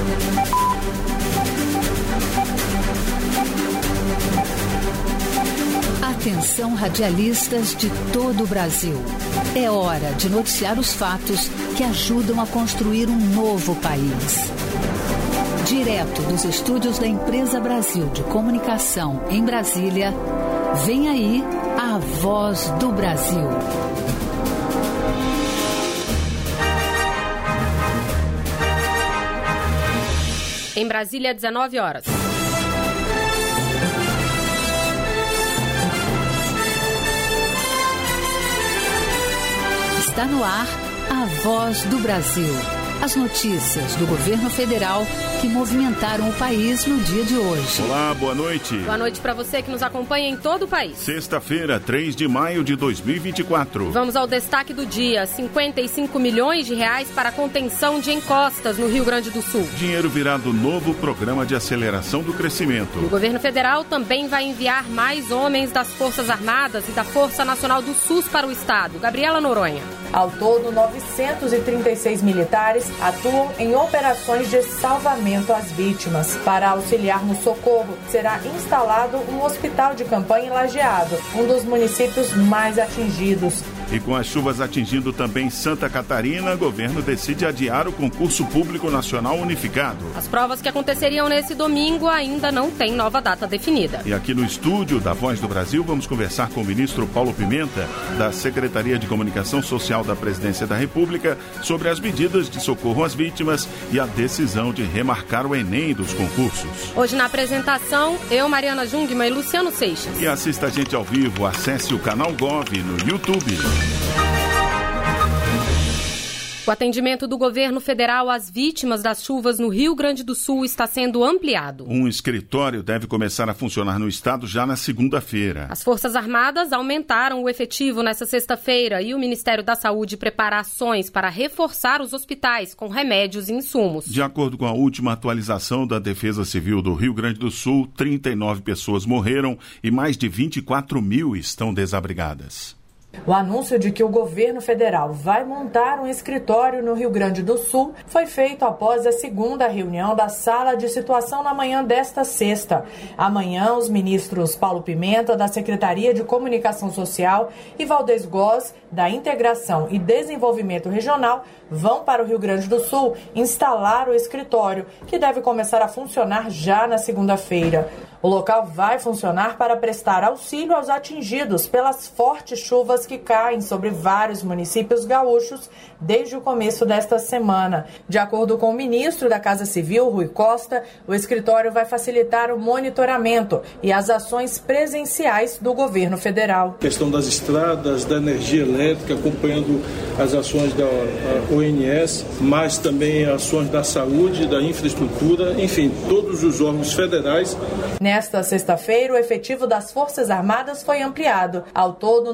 Atenção, radialistas de todo o Brasil. É hora de noticiar os fatos que ajudam a construir um novo país. Direto dos estúdios da Empresa Brasil de Comunicação em Brasília, vem aí a Voz do Brasil. Em Brasília, 19 horas. Está no ar a Voz do Brasil. As notícias do governo federal que movimentaram o país no dia de hoje. Olá, boa noite. Boa noite para você que nos acompanha em todo o país. Sexta-feira, 3 de maio de 2024. Vamos ao destaque do dia. 55 milhões de reais para a contenção de encostas no Rio Grande do Sul. Dinheiro virá do novo programa de aceleração do crescimento. O governo federal também vai enviar mais homens das Forças Armadas e da Força Nacional do SUS para o estado. Gabriela Noronha. Ao todo, 936 militares atuam em operações de salvamento às vítimas. Para auxiliar no socorro, será instalado um hospital de campanha em Lajeado, um dos municípios mais atingidos. E com as chuvas atingindo também Santa Catarina, o governo decide adiar o concurso público nacional unificado. As provas que aconteceriam nesse domingo ainda não têm nova data definida. E aqui no estúdio da Voz do Brasil, vamos conversar com o ministro Paulo Pimenta, da Secretaria de Comunicação Social da Presidência da República, sobre as medidas de socorro às vítimas e a decisão de remarcar o Enem dos concursos. Hoje na apresentação, eu, Mariana Jungmann e Luciano Seixas. E assista a gente ao vivo, acesse o canal Gov no YouTube. O atendimento do governo federal às vítimas das chuvas no Rio Grande do Sul está sendo ampliado. Um escritório deve começar a funcionar no estado já na segunda-feira. As Forças Armadas aumentaram o efetivo nesta sexta-feira e o Ministério da Saúde prepara ações para reforçar os hospitais com remédios e insumos. De acordo com a última atualização da Defesa Civil do Rio Grande do Sul, 39 pessoas morreram e mais de 24 mil estão desabrigadas. O anúncio de que o governo federal vai montar um escritório no Rio Grande do Sul foi feito após a segunda reunião da Sala de Situação na manhã desta sexta. Amanhã, os ministros Paulo Pimenta, da Secretaria de Comunicação Social, e Valdez Góes, da Integração e Desenvolvimento Regional, vão para o Rio Grande do Sul instalar o escritório, que deve começar a funcionar já na segunda-feira. O local vai funcionar para prestar auxílio aos atingidos pelas fortes chuvas que caem sobre vários municípios gaúchos desde o começo desta semana. De acordo com o ministro da Casa Civil, Rui Costa, o escritório vai facilitar o monitoramento e as ações presenciais do governo federal. A questão das estradas, da energia elétrica, acompanhando as ações da ONS, mas também ações da saúde, da infraestrutura, enfim, todos os órgãos federais. Nesta sexta-feira, o efetivo das Forças Armadas foi ampliado. Ao todo,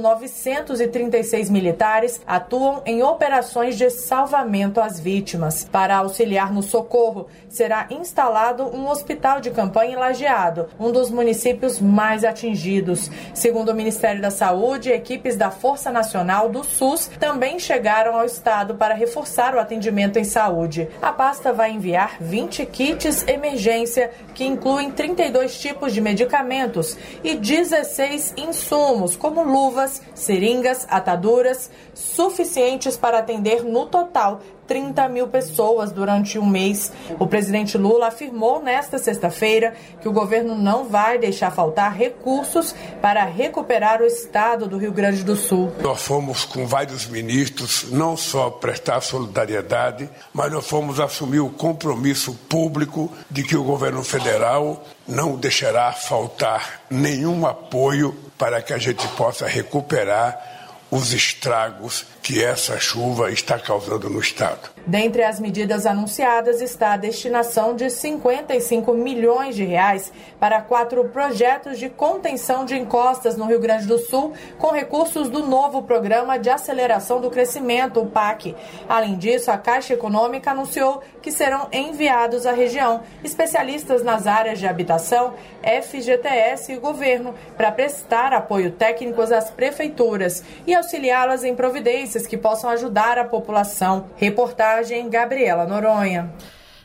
936 militares atuam em operações de salvamento às vítimas. Para auxiliar no socorro, será instalado um hospital de campanha em Lajeado, um dos municípios mais atingidos. Segundo o Ministério da Saúde, equipes da Força Nacional do SUS também chegaram ao estado para reforçar o atendimento em saúde. A pasta vai enviar 20 kits emergência, que incluem 32 tipos de medicamentos e 16 insumos, como luvas, seringas, ataduras, suficientes para atender no total 30 mil pessoas durante um mês. O presidente Lula afirmou nesta sexta-feira que o governo não vai deixar faltar recursos para recuperar o estado do Rio Grande do Sul. Nós fomos com vários ministros, não só prestar solidariedade, mas nós fomos assumir o compromisso público de que o governo federal não deixará faltar nenhum apoio para que a gente possa recuperar os estragos que essa chuva está causando no estado. Dentre as medidas anunciadas está a destinação de 55 milhões de reais para 4 projetos de contenção de encostas no Rio Grande do Sul, com recursos do novo Programa de Aceleração do Crescimento, o PAC. Além disso, a Caixa Econômica anunciou que serão enviados à região especialistas nas áreas de habitação, FGTS e governo para prestar apoio técnico às prefeituras e auxiliá-las em providências que possam ajudar a população. Reportagem Gabriela Noronha.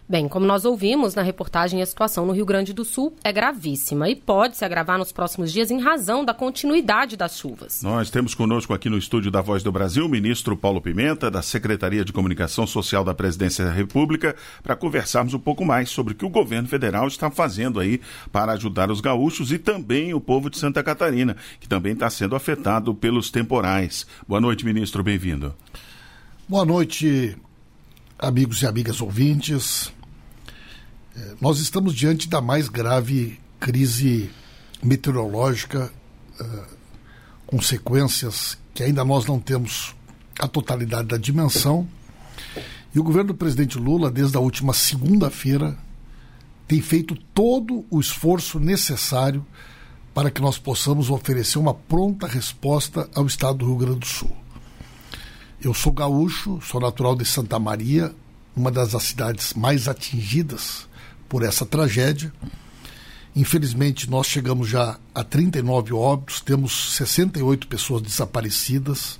Bem, como nós ouvimos na reportagem, a situação no Rio Grande do Sul é gravíssima e pode se agravar nos próximos dias em razão da continuidade das chuvas. Nós temos conosco aqui no estúdio da Voz do Brasil o ministro Paulo Pimenta, da Secretaria de Comunicação Social da Presidência da República, para conversarmos um pouco mais sobre o que o governo federal está fazendo aí para ajudar os gaúchos e também o povo de Santa Catarina, que também está sendo afetado pelos temporais. Boa noite, ministro, bem-vindo. Boa noite, amigos e amigas ouvintes. Nós estamos diante da mais grave crise meteorológica, consequências que ainda nós não temos a totalidade da dimensão. E o governo do presidente Lula, desde a última segunda-feira, tem feito todo o esforço necessário para que nós possamos oferecer uma pronta resposta ao estado do Rio Grande do Sul. Eu sou gaúcho, sou natural de Santa Maria, uma das cidades mais atingidas por essa tragédia. Infelizmente, nós chegamos já a 39 óbitos, temos 68 pessoas desaparecidas,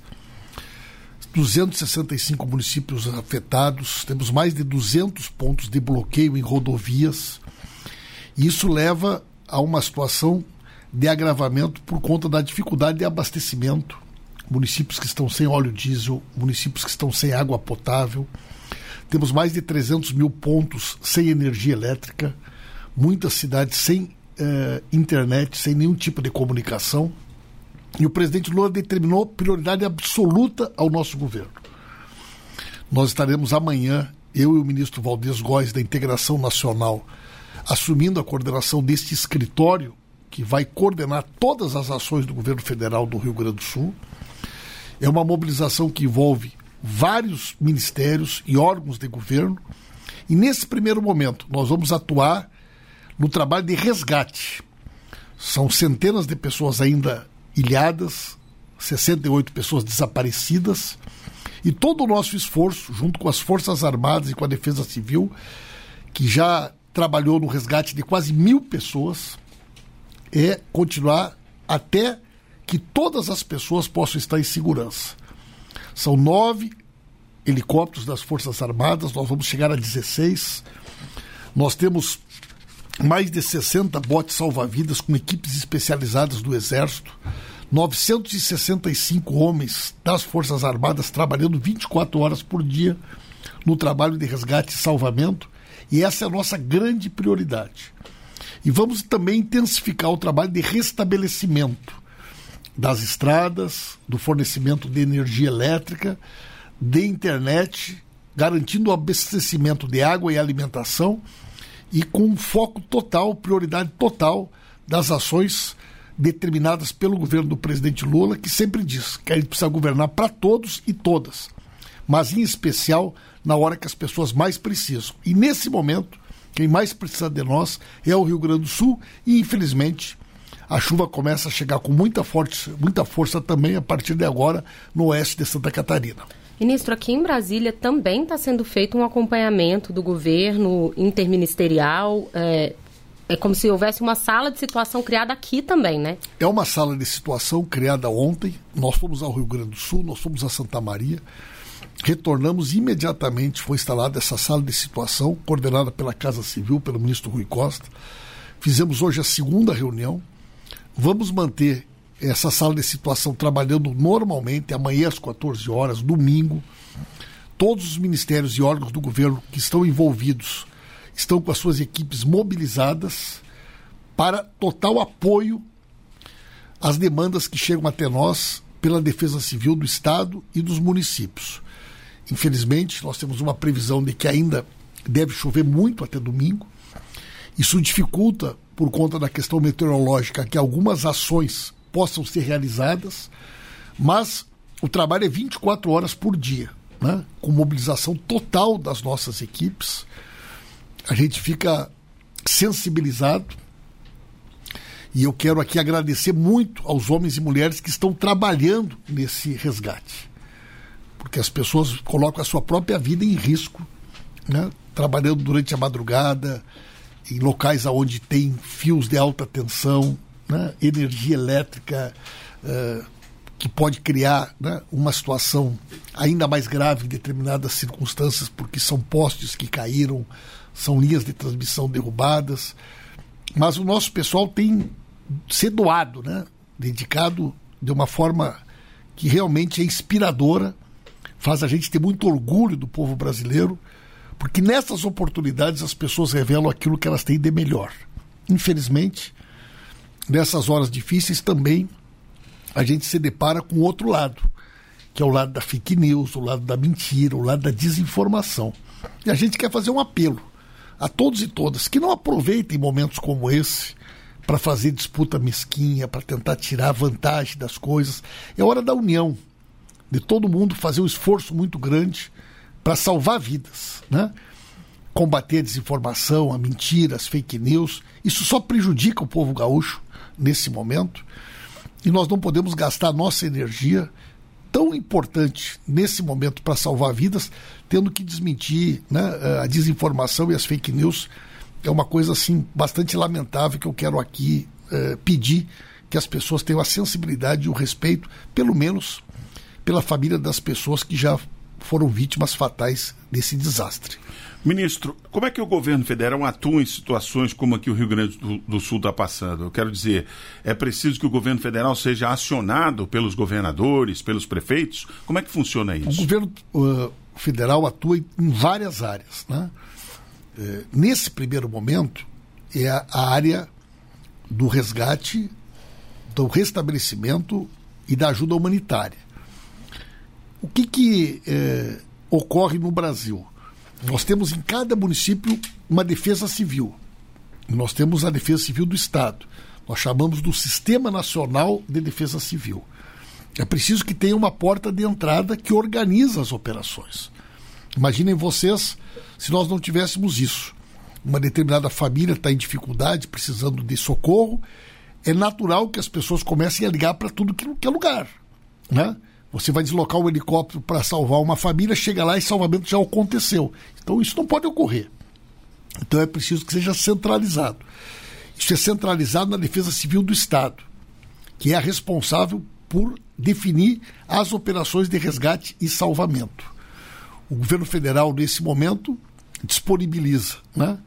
265 municípios afetados, temos mais de 200 pontos de bloqueio em rodovias. E isso leva a uma situação de agravamento por conta da dificuldade de abastecimento. Municípios que estão sem óleo diesel, municípios que estão sem água potável. Temos mais de 300 mil pontos sem energia elétrica, muitas cidades sem internet, sem nenhum tipo de comunicação. E o presidente Lula determinou prioridade absoluta ao nosso governo. Nós estaremos amanhã, eu e o ministro Valdez Góes, da Integração Nacional, assumindo a coordenação deste escritório que vai coordenar todas as ações do governo federal do Rio Grande do Sul. É uma mobilização que envolve vários ministérios e órgãos de governo, e nesse primeiro momento nós vamos atuar no trabalho de resgate. São centenas de pessoas ainda ilhadas, 68 pessoas desaparecidas, e todo o nosso esforço, junto com as Forças Armadas e com a Defesa Civil, que já trabalhou no resgate de quase 1.000 pessoas, é continuar até que todas as pessoas possam estar em segurança. São 9 helicópteros das Forças Armadas, nós vamos chegar a 16. Nós temos mais de 60 botes salva-vidas com equipes especializadas do Exército, 965 homens das Forças Armadas trabalhando 24 horas por dia no trabalho de resgate e salvamento, e essa é a nossa grande prioridade. E vamos também intensificar o trabalho de restabelecimento das estradas, do fornecimento de energia elétrica, de internet, garantindo o abastecimento de água e alimentação e com foco total, prioridade total das ações determinadas pelo governo do presidente Lula, que sempre diz que a gente precisa governar para todos e todas, mas em especial na hora que as pessoas mais precisam. E nesse momento, quem mais precisa de nós é o Rio Grande do Sul e, infelizmente, a chuva começa a chegar com muita força também a partir de agora no oeste de Santa Catarina. Ministro, aqui em Brasília também está sendo feito um acompanhamento do governo interministerial. É como se houvesse uma sala de situação criada aqui também, né? É uma sala de situação criada ontem. Nós fomos ao Rio Grande do Sul, nós fomos a Santa Maria. Retornamos imediatamente, foi instalada essa sala de situação, coordenada pela Casa Civil, pelo ministro Rui Costa. Fizemos hoje a segunda reunião. Vamos manter essa sala de situação trabalhando normalmente, amanhã às 14 horas, domingo. Todos os ministérios e órgãos do governo que estão envolvidos estão com as suas equipes mobilizadas para total apoio às demandas que chegam até nós pela Defesa Civil do Estado e dos municípios. Infelizmente, nós temos uma previsão de que ainda deve chover muito até domingo. Isso dificulta, por conta da questão meteorológica, que algumas ações possam ser realizadas, mas o trabalho é 24 horas por dia, né? Com mobilização total das nossas equipes. A gente fica sensibilizado e eu quero aqui agradecer muito aos homens e mulheres que estão trabalhando nesse resgate, porque as pessoas colocam a sua própria vida em risco, né? Trabalhando durante a madrugada, em locais onde tem fios de alta tensão, né? Energia elétrica que pode criar, né, uma situação ainda mais grave em determinadas circunstâncias, porque são postes que caíram são linhas de transmissão derrubadas, mas o nosso pessoal tem se doado, né? Dedicado de uma forma que realmente é inspiradora, faz a gente ter muito orgulho do povo brasileiro, porque nessas oportunidades as pessoas revelam aquilo que elas têm de melhor. Infelizmente, nessas horas difíceis também a gente se depara com o outro lado, que é o lado da fake news, o lado da mentira, o lado da desinformação. E a gente quer fazer um apelo a todos e todas que não aproveitem momentos como esse para fazer disputa mesquinha, para tentar tirar vantagem das coisas. É hora da união, de todo mundo fazer um esforço muito grande para salvar vidas, né? Combater a desinformação, a mentira, as fake news. Isso só prejudica o povo gaúcho nesse momento. E nós não podemos gastar nossa energia tão importante nesse momento para salvar vidas, tendo que desmentir, né, a desinformação e as fake news. É uma coisa assim bastante lamentável que eu quero aqui pedir que as pessoas tenham a sensibilidade e o respeito, pelo menos pela família das pessoas que já foram vítimas fatais desse desastre. Ministro, como é que o governo federal atua em situações como a que o Rio Grande do Sul está passando? Eu quero dizer, é preciso que o governo federal seja acionado pelos governadores, pelos prefeitos? Como é que funciona isso? O governo federal atua em várias áreas, né? Nesse primeiro momento, é a área do resgate, do restabelecimento e da ajuda humanitária. O que ocorre no Brasil? Nós temos em cada município uma defesa civil. Nós temos a defesa civil do Estado. Nós chamamos do Sistema Nacional de Defesa Civil. É preciso que tenha uma porta de entrada que organiza as operações. Imaginem vocês se nós não tivéssemos isso. Uma determinada família está em dificuldade, precisando de socorro. É natural que as pessoas comecem a ligar para tudo que é lugar, né? Você vai deslocar um helicóptero para salvar uma família, chega lá e salvamento já aconteceu. Então isso não pode ocorrer. Então é preciso que seja centralizado. Isso é centralizado na Defesa Civil do Estado, que é a responsável por definir as operações de resgate e salvamento. O governo federal, nesse momento, disponibiliza, né,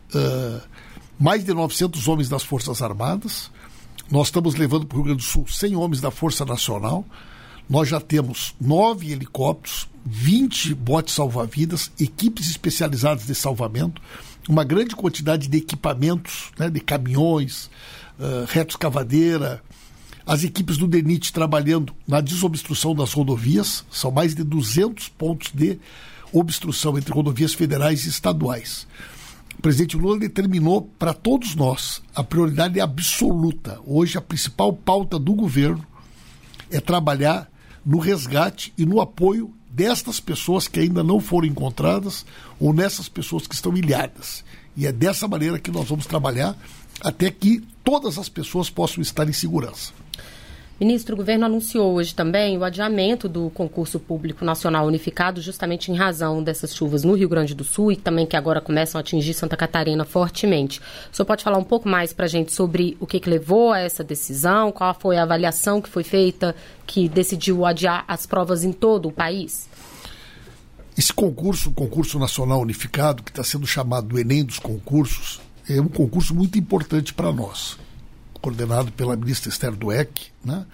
mais de 900 homens das Forças Armadas. Nós estamos levando para o Rio Grande do Sul 100 homens da Força Nacional. Nós já temos 9 helicópteros, 20 botes salva-vidas, equipes especializadas de salvamento, uma grande quantidade de equipamentos, né, de caminhões, retroescavadeira, as equipes do DENIT trabalhando na desobstrução das rodovias. São mais de 200 pontos de obstrução entre rodovias federais e estaduais. O presidente Lula determinou para todos nós a prioridade absoluta. Hoje a principal pauta do governo é trabalhar no resgate e no apoio destas pessoas que ainda não foram encontradas ou nessas pessoas que estão ilhadas. E é dessa maneira que nós vamos trabalhar até que todas as pessoas possam estar em segurança. Ministro, o governo anunciou hoje também o adiamento do concurso público nacional unificado justamente em razão dessas chuvas no Rio Grande do Sul e também que agora começam a atingir Santa Catarina fortemente. O senhor pode falar um pouco mais para a gente sobre o que levou a essa decisão, qual foi a avaliação que foi feita que decidiu adiar as provas em todo o país? Esse concurso, o concurso nacional unificado, que está sendo chamado do Enem dos concursos, é um concurso muito importante para nós, coordenado pela ministra Esther Dweck, né?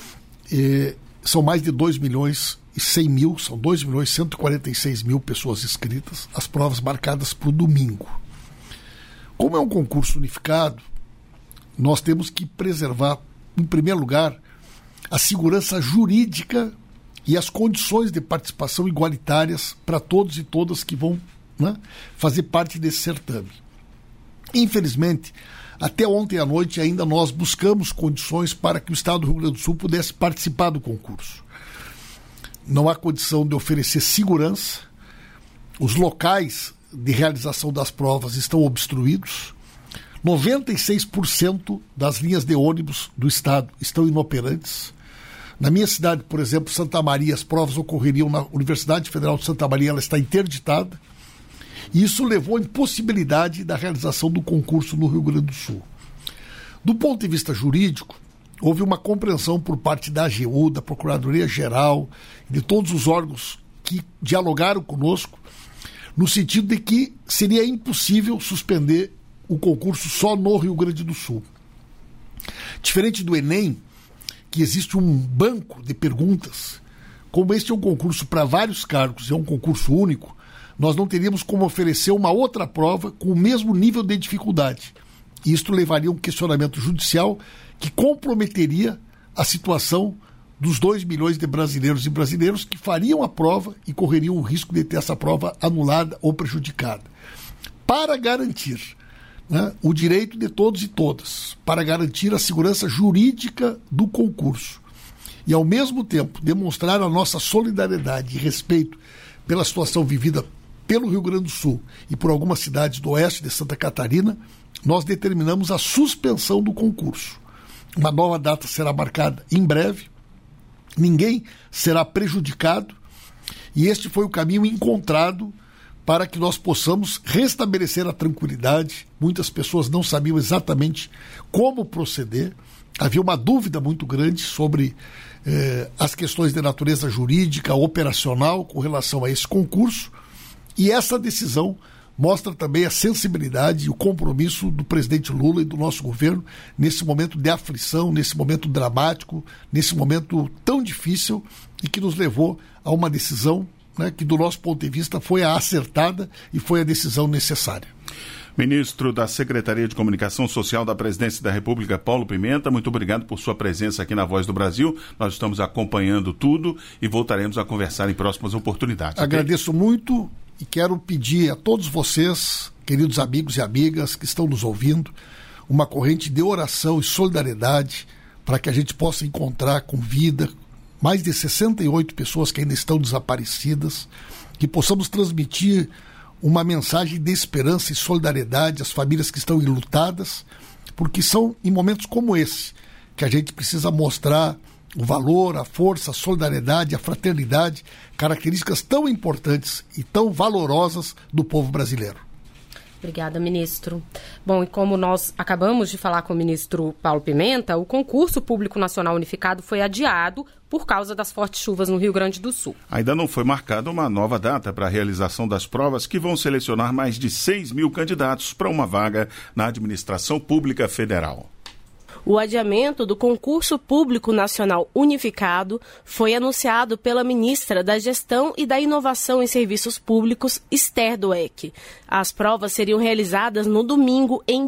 São mais de 2 milhões e 100 mil, são 2 milhões e 146 mil pessoas inscritas, as provas marcadas para o domingo. Como é um concurso unificado, nós temos que preservar, em primeiro lugar, a segurança jurídica e as condições de participação igualitárias para todos e todas que vão, né, fazer parte desse certame. Infelizmente, até ontem à noite ainda nós buscamos condições para que o Estado do Rio Grande do Sul pudesse participar do concurso. Não há condição de oferecer segurança, os locais de realização das provas estão obstruídos, 96% das linhas de ônibus do Estado estão inoperantes. Na minha cidade, por exemplo, Santa Maria, as provas ocorreriam na Universidade Federal de Santa Maria, ela está interditada. E isso levou à impossibilidade da realização do concurso no Rio Grande do Sul. Do ponto de vista jurídico, houve uma compreensão por parte da AGU, da Procuradoria-Geral, de todos os órgãos que dialogaram conosco, no sentido de que seria impossível suspender o concurso só no Rio Grande do Sul. Diferente do Enem, que existe um banco de perguntas, como este é um concurso para vários cargos, é um concurso único, nós não teríamos como oferecer uma outra prova com o mesmo nível de dificuldade. E isto levaria a um questionamento judicial que comprometeria a situação dos 2 milhões de brasileiros e brasileiras que fariam a prova e correriam o risco de ter essa prova anulada ou prejudicada. Para garantir, né, o direito de todos e todas, para garantir a segurança jurídica do concurso e, ao mesmo tempo, demonstrar a nossa solidariedade e respeito pela situação vivida pelo Rio Grande do Sul e por algumas cidades do oeste de Santa Catarina, nós determinamos a suspensão do concurso. Uma nova data será marcada em breve, ninguém será prejudicado e este foi o caminho encontrado para que nós possamos restabelecer a tranquilidade. Muitas pessoas não sabiam exatamente como proceder, havia uma dúvida muito grande sobre as questões de natureza jurídica, operacional com relação a esse concurso, e essa decisão mostra também a sensibilidade e o compromisso do presidente Lula e do nosso governo nesse momento de aflição, nesse momento dramático, nesse momento tão difícil e que nos levou a uma decisão, né, que do nosso ponto de vista foi a acertada e foi a decisão necessária. Ministro da Secretaria de Comunicação Social da Presidência da República, Paulo Pimenta, muito obrigado por sua presença aqui na Voz do Brasil. Nós estamos acompanhando tudo e voltaremos a conversar em próximas oportunidades. Agradeço muito e quero pedir a todos vocês, queridos amigos e amigas que estão nos ouvindo, uma corrente de oração e solidariedade para que a gente possa encontrar com vida mais de 68 pessoas que ainda estão desaparecidas, que possamos transmitir uma mensagem de esperança e solidariedade às famílias que estão enlutadas, porque são em momentos como esse que a gente precisa mostrar o valor, a força, a solidariedade, a fraternidade, características tão importantes e tão valorosas do povo brasileiro. Obrigada, ministro. Bom, e como nós acabamos de falar com o ministro Paulo Pimenta, o concurso público nacional unificado foi adiado por causa das fortes chuvas no Rio Grande do Sul. Ainda não foi marcada uma nova data para a realização das provas que vão selecionar mais de 6 mil candidatos para uma vaga na administração pública federal. O adiamento do concurso público nacional unificado foi anunciado pela ministra da Gestão e da Inovação em Serviços Públicos, Esther Dweck. As provas seriam realizadas no domingo em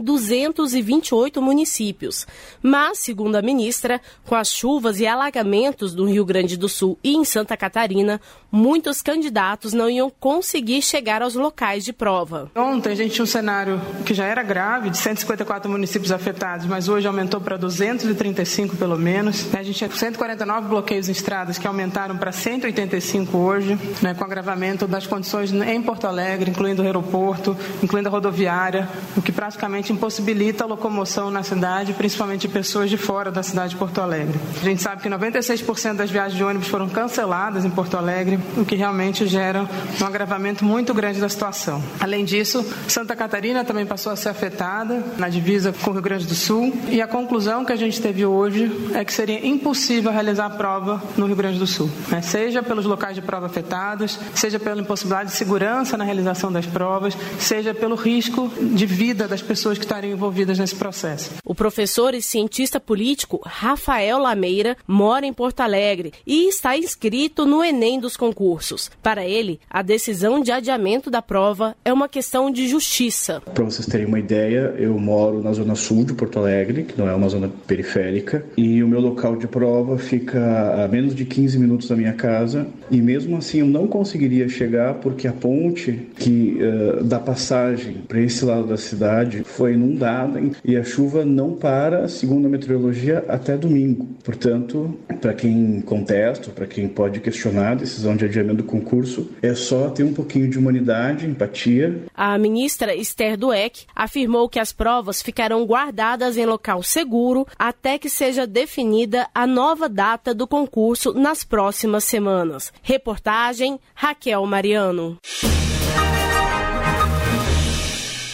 228 municípios. Mas, segundo a ministra, com as chuvas e alagamentos do Rio Grande do Sul e em Santa Catarina, muitos candidatos não iam conseguir chegar aos locais de prova. Ontem a gente tinha um cenário que já era grave, de 154 municípios afetados, mas hoje aumentou para 235 pelo menos. A gente tinha 149 bloqueios em estradas que aumentaram para 185 hoje, com agravamento das condições em Porto Alegre, incluindo o aeroporto, incluindo a rodoviária, o que praticamente impossibilita a locomoção na cidade, principalmente de pessoas de fora da cidade de Porto Alegre. A gente sabe que 96% das viagens de ônibus foram canceladas em Porto Alegre, o que realmente gera um agravamento muito grande da situação. Além disso, Santa Catarina também passou a ser afetada na divisa com o Rio Grande do Sul, e a conclusão que a gente teve hoje é que seria impossível realizar a prova no Rio Grande do Sul, seja pelos locais de prova afetados, seja pela impossibilidade de segurança na realização das provas, seja pelo risco de vida das pessoas que estariam envolvidas nesse processo. O professor e cientista político Rafael Lameira mora em Porto Alegre e está inscrito no Enem dos concursos. Para ele, a decisão de adiamento da prova é uma questão de justiça. Para vocês terem uma ideia, eu moro na zona sul de Porto Alegre, que não é uma zona periférica, e o meu local de prova fica a menos de 15 minutos da minha casa, e mesmo assim eu não conseguiria chegar porque a ponte que dá passagem para esse lado da cidade foi inundada e a chuva não para, segundo a meteorologia, até domingo. Portanto, para quem contesta, para quem pode questionar a decisão de adiamento do concurso, é só ter um pouquinho de humanidade, empatia. A ministra Esther Dweck afirmou que as provas ficarão guardadas em local seguro até que seja definida a nova data do concurso nas próximas semanas. Reportagem Raquel Mariano.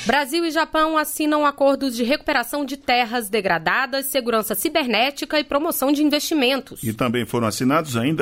Brasil e Japão assinam acordos de recuperação de terras degradadas, segurança cibernética e promoção de investimentos. E também foram assinados ainda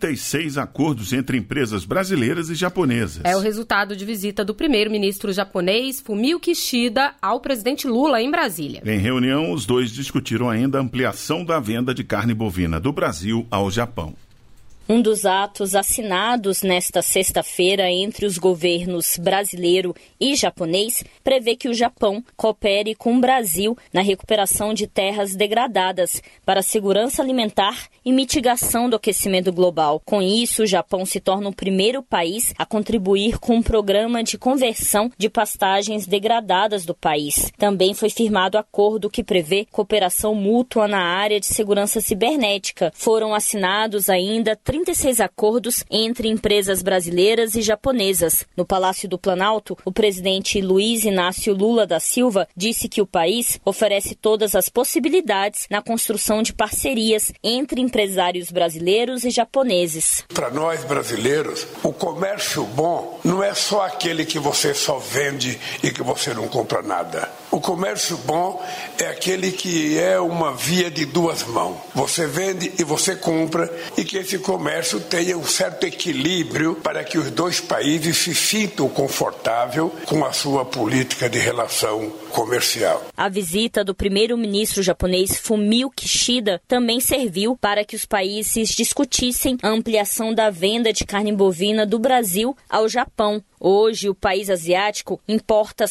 36 acordos entre empresas brasileiras e japonesas. É o resultado de visita do primeiro-ministro japonês Fumio Kishida ao presidente Lula em Brasília. Em reunião, os dois discutiram ainda a ampliação da venda de carne bovina do Brasil ao Japão. Um dos atos assinados nesta sexta-feira entre os governos brasileiro e japonês prevê que o Japão coopere com o Brasil na recuperação de terras degradadas para segurança alimentar e mitigação do aquecimento global. Com isso, o Japão se torna o primeiro país a contribuir com um programa de conversão de pastagens degradadas do país. Também foi firmado acordo que prevê cooperação mútua na área de segurança cibernética. Foram assinados ainda 36 acordos entre empresas brasileiras e japonesas. No Palácio do Planalto, o presidente Luiz Inácio Lula da Silva disse que o país oferece todas as possibilidades na construção de parcerias entre empresários brasileiros e japoneses. Para nós brasileiros, o comércio bom não é só aquele que você só vende e que você não compra nada. O comércio bom é aquele que é uma via de duas mãos. Você vende e você compra, e que esse comércio tenha um certo equilíbrio para que os dois países se sintam confortáveis com a sua política de relação comercial. A visita do primeiro-ministro japonês Fumio Kishida também serviu para que os países discutissem a ampliação da venda de carne bovina do Brasil ao Japão. Hoje, o país asiático importa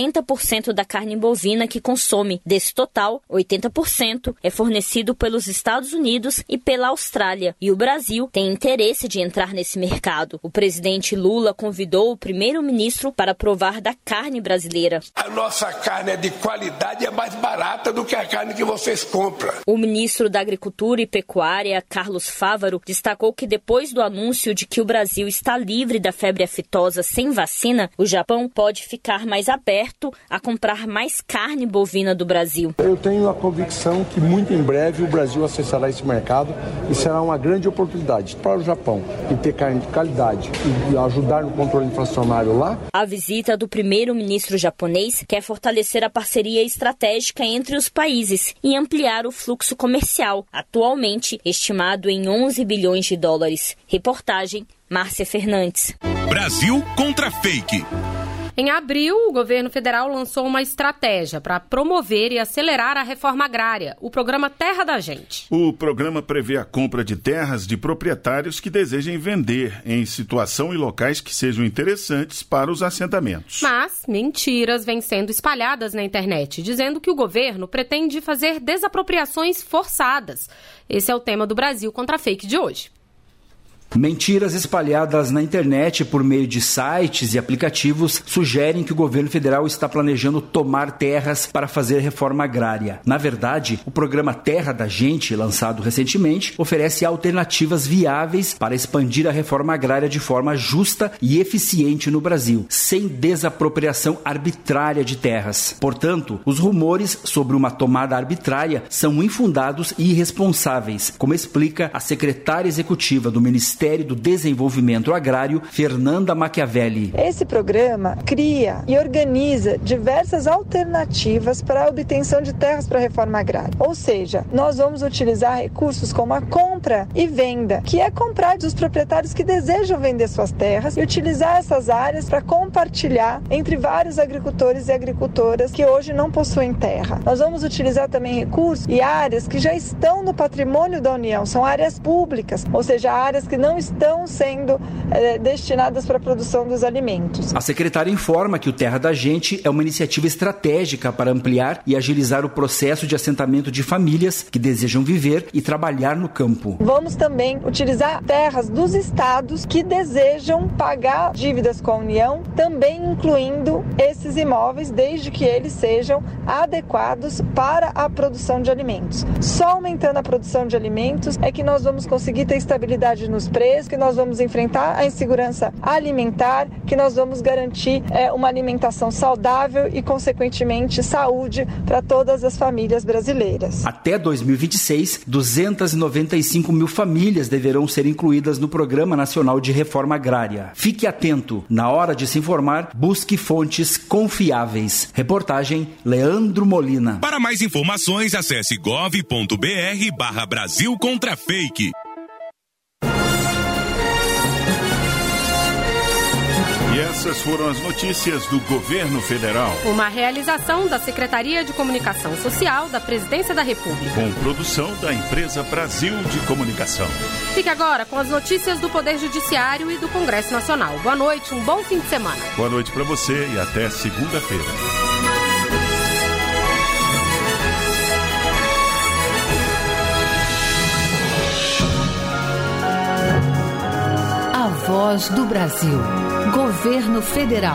70% da carne bovina que consome. Desse total, 80% é fornecido pelos Estados Unidos e pela Austrália. E o Brasil tem interesse de entrar nesse mercado. O presidente Lula convidou o primeiro-ministro para provar da carne brasileira. A nossa carne é de qualidade e é mais barata do que a carne que vocês compram. O ministro da Agricultura e Pecuária, Carlos Fávaro, destacou que depois do anúncio de que o Brasil está livre da febre aftosa sem vacina, o Japão pode ficar mais aberto a comprar mais carne bovina do Brasil. Eu tenho a convicção que muito em breve o Brasil acessará esse mercado e será uma grande oportunidade para o Japão em ter carne de qualidade e ajudar no controle inflacionário lá. A visita do primeiro-ministro japonês quer fortalecer a parceria estratégica entre os países e ampliar o fluxo comercial, atualmente estimado em 11 bilhões de dólares. Reportagem Márcia Fernandes. Brasil contra fake. Em abril, o governo federal lançou uma estratégia para promover e acelerar a reforma agrária, o programa Terra da Gente. O programa prevê a compra de terras de proprietários que desejem vender em situação e locais que sejam interessantes para os assentamentos. Mas mentiras vêm sendo espalhadas na internet, dizendo que o governo pretende fazer desapropriações forçadas. Esse é o tema do Brasil contra a Fake de hoje. Mentiras espalhadas na internet por meio de sites e aplicativos sugerem que o governo federal está planejando tomar terras para fazer reforma agrária. Na verdade, o programa Terra da Gente, lançado recentemente, oferece alternativas viáveis para expandir a reforma agrária de forma justa e eficiente no Brasil, sem desapropriação arbitrária de terras. Portanto, os rumores sobre uma tomada arbitrária são infundados e irresponsáveis, como explica a secretária executiva do Ministério do Desenvolvimento Agrário, Fernanda Machiavelli. Esse programa cria e organiza diversas alternativas para a obtenção de terras para a reforma agrária. Ou seja, nós vamos utilizar recursos como a compra e venda, que é comprar dos proprietários que desejam vender suas terras e utilizar essas áreas para compartilhar entre vários agricultores e agricultoras que hoje não possuem terra. Nós vamos utilizar também recursos e áreas que já estão no patrimônio da União, são áreas públicas, ou seja, áreas que não estão sendo destinadas para a produção dos alimentos. A secretária informa que o Terra da Gente é uma iniciativa estratégica para ampliar e agilizar o processo de assentamento de famílias que desejam viver e trabalhar no campo. Vamos também utilizar terras dos estados que desejam pagar dívidas com a União, também incluindo esses imóveis, desde que eles sejam adequados para a produção de alimentos. Só aumentando a produção de alimentos é que nós vamos conseguir ter estabilidade nos preços pobreza, que nós vamos enfrentar a insegurança alimentar, que nós vamos garantir uma alimentação saudável e, consequentemente, saúde para todas as famílias brasileiras. Até 2026, 295 mil famílias deverão ser incluídas no Programa Nacional de Reforma Agrária. Fique atento. Na hora de se informar, busque fontes confiáveis. Reportagem Leandro Molina. Para mais informações, acesse gov.br/Brasil contra fake. E essas foram as notícias do Governo Federal. Uma realização da Secretaria de Comunicação Social da Presidência da República. Com produção da Empresa Brasil de Comunicação. Fique agora com as notícias do Poder Judiciário e do Congresso Nacional. Boa noite, um bom fim de semana. Boa noite para você e até segunda-feira. A Voz do Brasil. Governo Federal.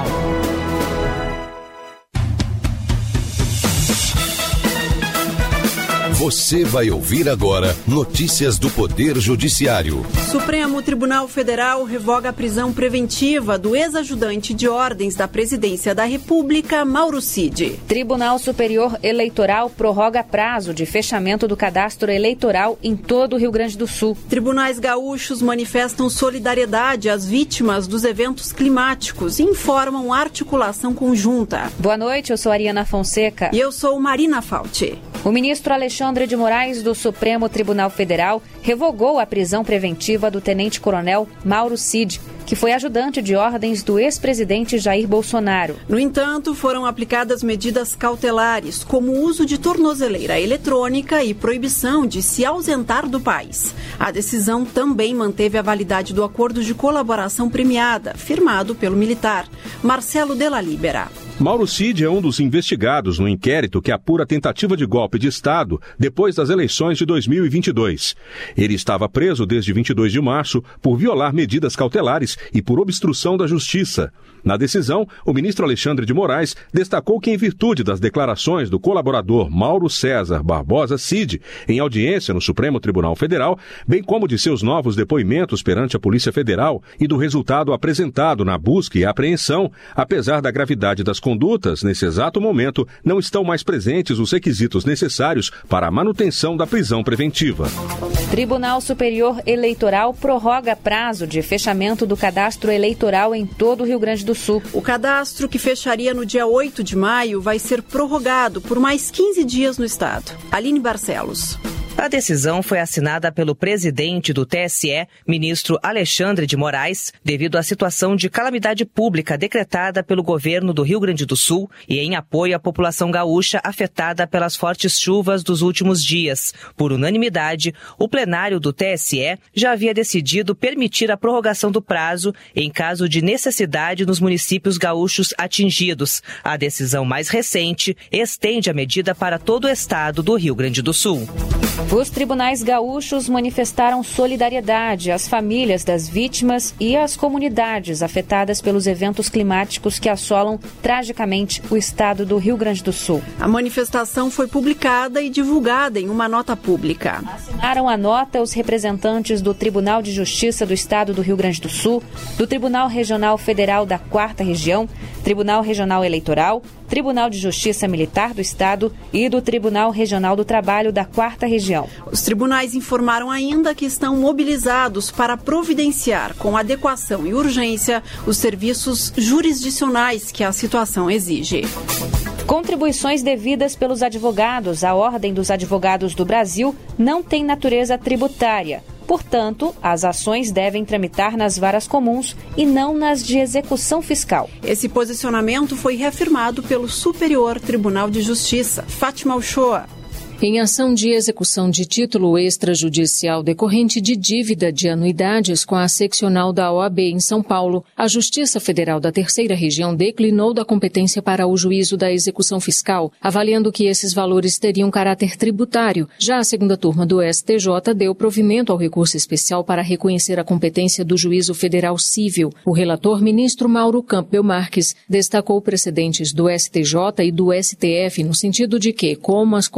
Você vai ouvir agora notícias do Poder Judiciário. Supremo Tribunal Federal revoga a prisão preventiva do ex-ajudante de ordens da Presidência da República, Mauro Cid. Tribunal Superior Eleitoral prorroga prazo de fechamento do cadastro eleitoral em todo o Rio Grande do Sul. Tribunais gaúchos manifestam solidariedade às vítimas dos eventos climáticos e informam articulação conjunta. Boa noite, eu sou Ariana Fonseca. E eu sou Marina Fauci. O ministro Alexandre de Moraes, do Supremo Tribunal Federal, revogou a prisão preventiva do tenente-coronel Mauro Cid, que foi ajudante de ordens do ex-presidente Jair Bolsonaro. No entanto, foram aplicadas medidas cautelares, como o uso de tornozeleira eletrônica e proibição de se ausentar do país. A decisão também manteve a validade do acordo de colaboração premiada, firmado pelo militar. Marcelo Della Libera. Mauro Cid é um dos investigados no inquérito que apura a tentativa de golpe de Estado depois das eleições de 2022. Ele estava preso desde 22 de março por violar medidas cautelares e por obstrução da justiça. Na decisão, o ministro Alexandre de Moraes destacou que, em virtude das declarações do colaborador Mauro César Barbosa Cid, em audiência no Supremo Tribunal Federal, bem como de seus novos depoimentos perante a Polícia Federal e do resultado apresentado na busca e apreensão, apesar da gravidade das condutas, nesse exato momento, não estão mais presentes os requisitos necessários para a manutenção da prisão preventiva. Tribunal Superior Eleitoral prorroga prazo de fechamento do cadastro eleitoral em todo o Rio Grande do Sul. O cadastro, que fecharia no dia 8 de maio, vai ser prorrogado por mais 15 dias no estado. Aline Barcelos. A decisão foi assinada pelo presidente do TSE, ministro Alexandre de Moraes, devido à situação de calamidade pública decretada pelo governo do Rio Grande do Sul e em apoio à população gaúcha afetada pelas fortes chuvas dos últimos dias. Por unanimidade, o plenário do TSE já havia decidido permitir a prorrogação do prazo em caso de necessidade nos municípios gaúchos atingidos. A decisão mais recente estende a medida para todo o estado do Rio Grande do Sul. Os tribunais gaúchos manifestaram solidariedade às famílias das vítimas e às comunidades afetadas pelos eventos climáticos que assolam tragicamente o estado do Rio Grande do Sul. A manifestação foi publicada e divulgada em uma nota pública. Assinaram a nota os representantes do Tribunal de Justiça do Estado do Rio Grande do Sul, do Tribunal Regional Federal da 4ª Região, Tribunal Regional Eleitoral, Tribunal de Justiça Militar do Estado e do Tribunal Regional do Trabalho da 4ª Região. Os tribunais informaram ainda que estão mobilizados para providenciar com adequação e urgência os serviços jurisdicionais que a situação exige. Contribuições devidas pelos advogados à Ordem dos Advogados do Brasil não têm natureza tributária. Portanto, as ações devem tramitar nas varas comuns e não nas de execução fiscal. Esse posicionamento foi reafirmado pelo Superior Tribunal de Justiça, Fátima Uchoa. Em ação de execução de título extrajudicial decorrente de dívida de anuidades com a seccional da OAB em São Paulo, a Justiça Federal da 3ª Região declinou da competência para o juízo da execução fiscal, avaliando que esses valores teriam caráter tributário. Já a segunda turma do STJ deu provimento ao recurso especial para reconhecer a competência do Juízo Federal Cível. O relator, ministro Mauro Campbell Marques, destacou precedentes do STJ e do STF no sentido de que, como as contribuições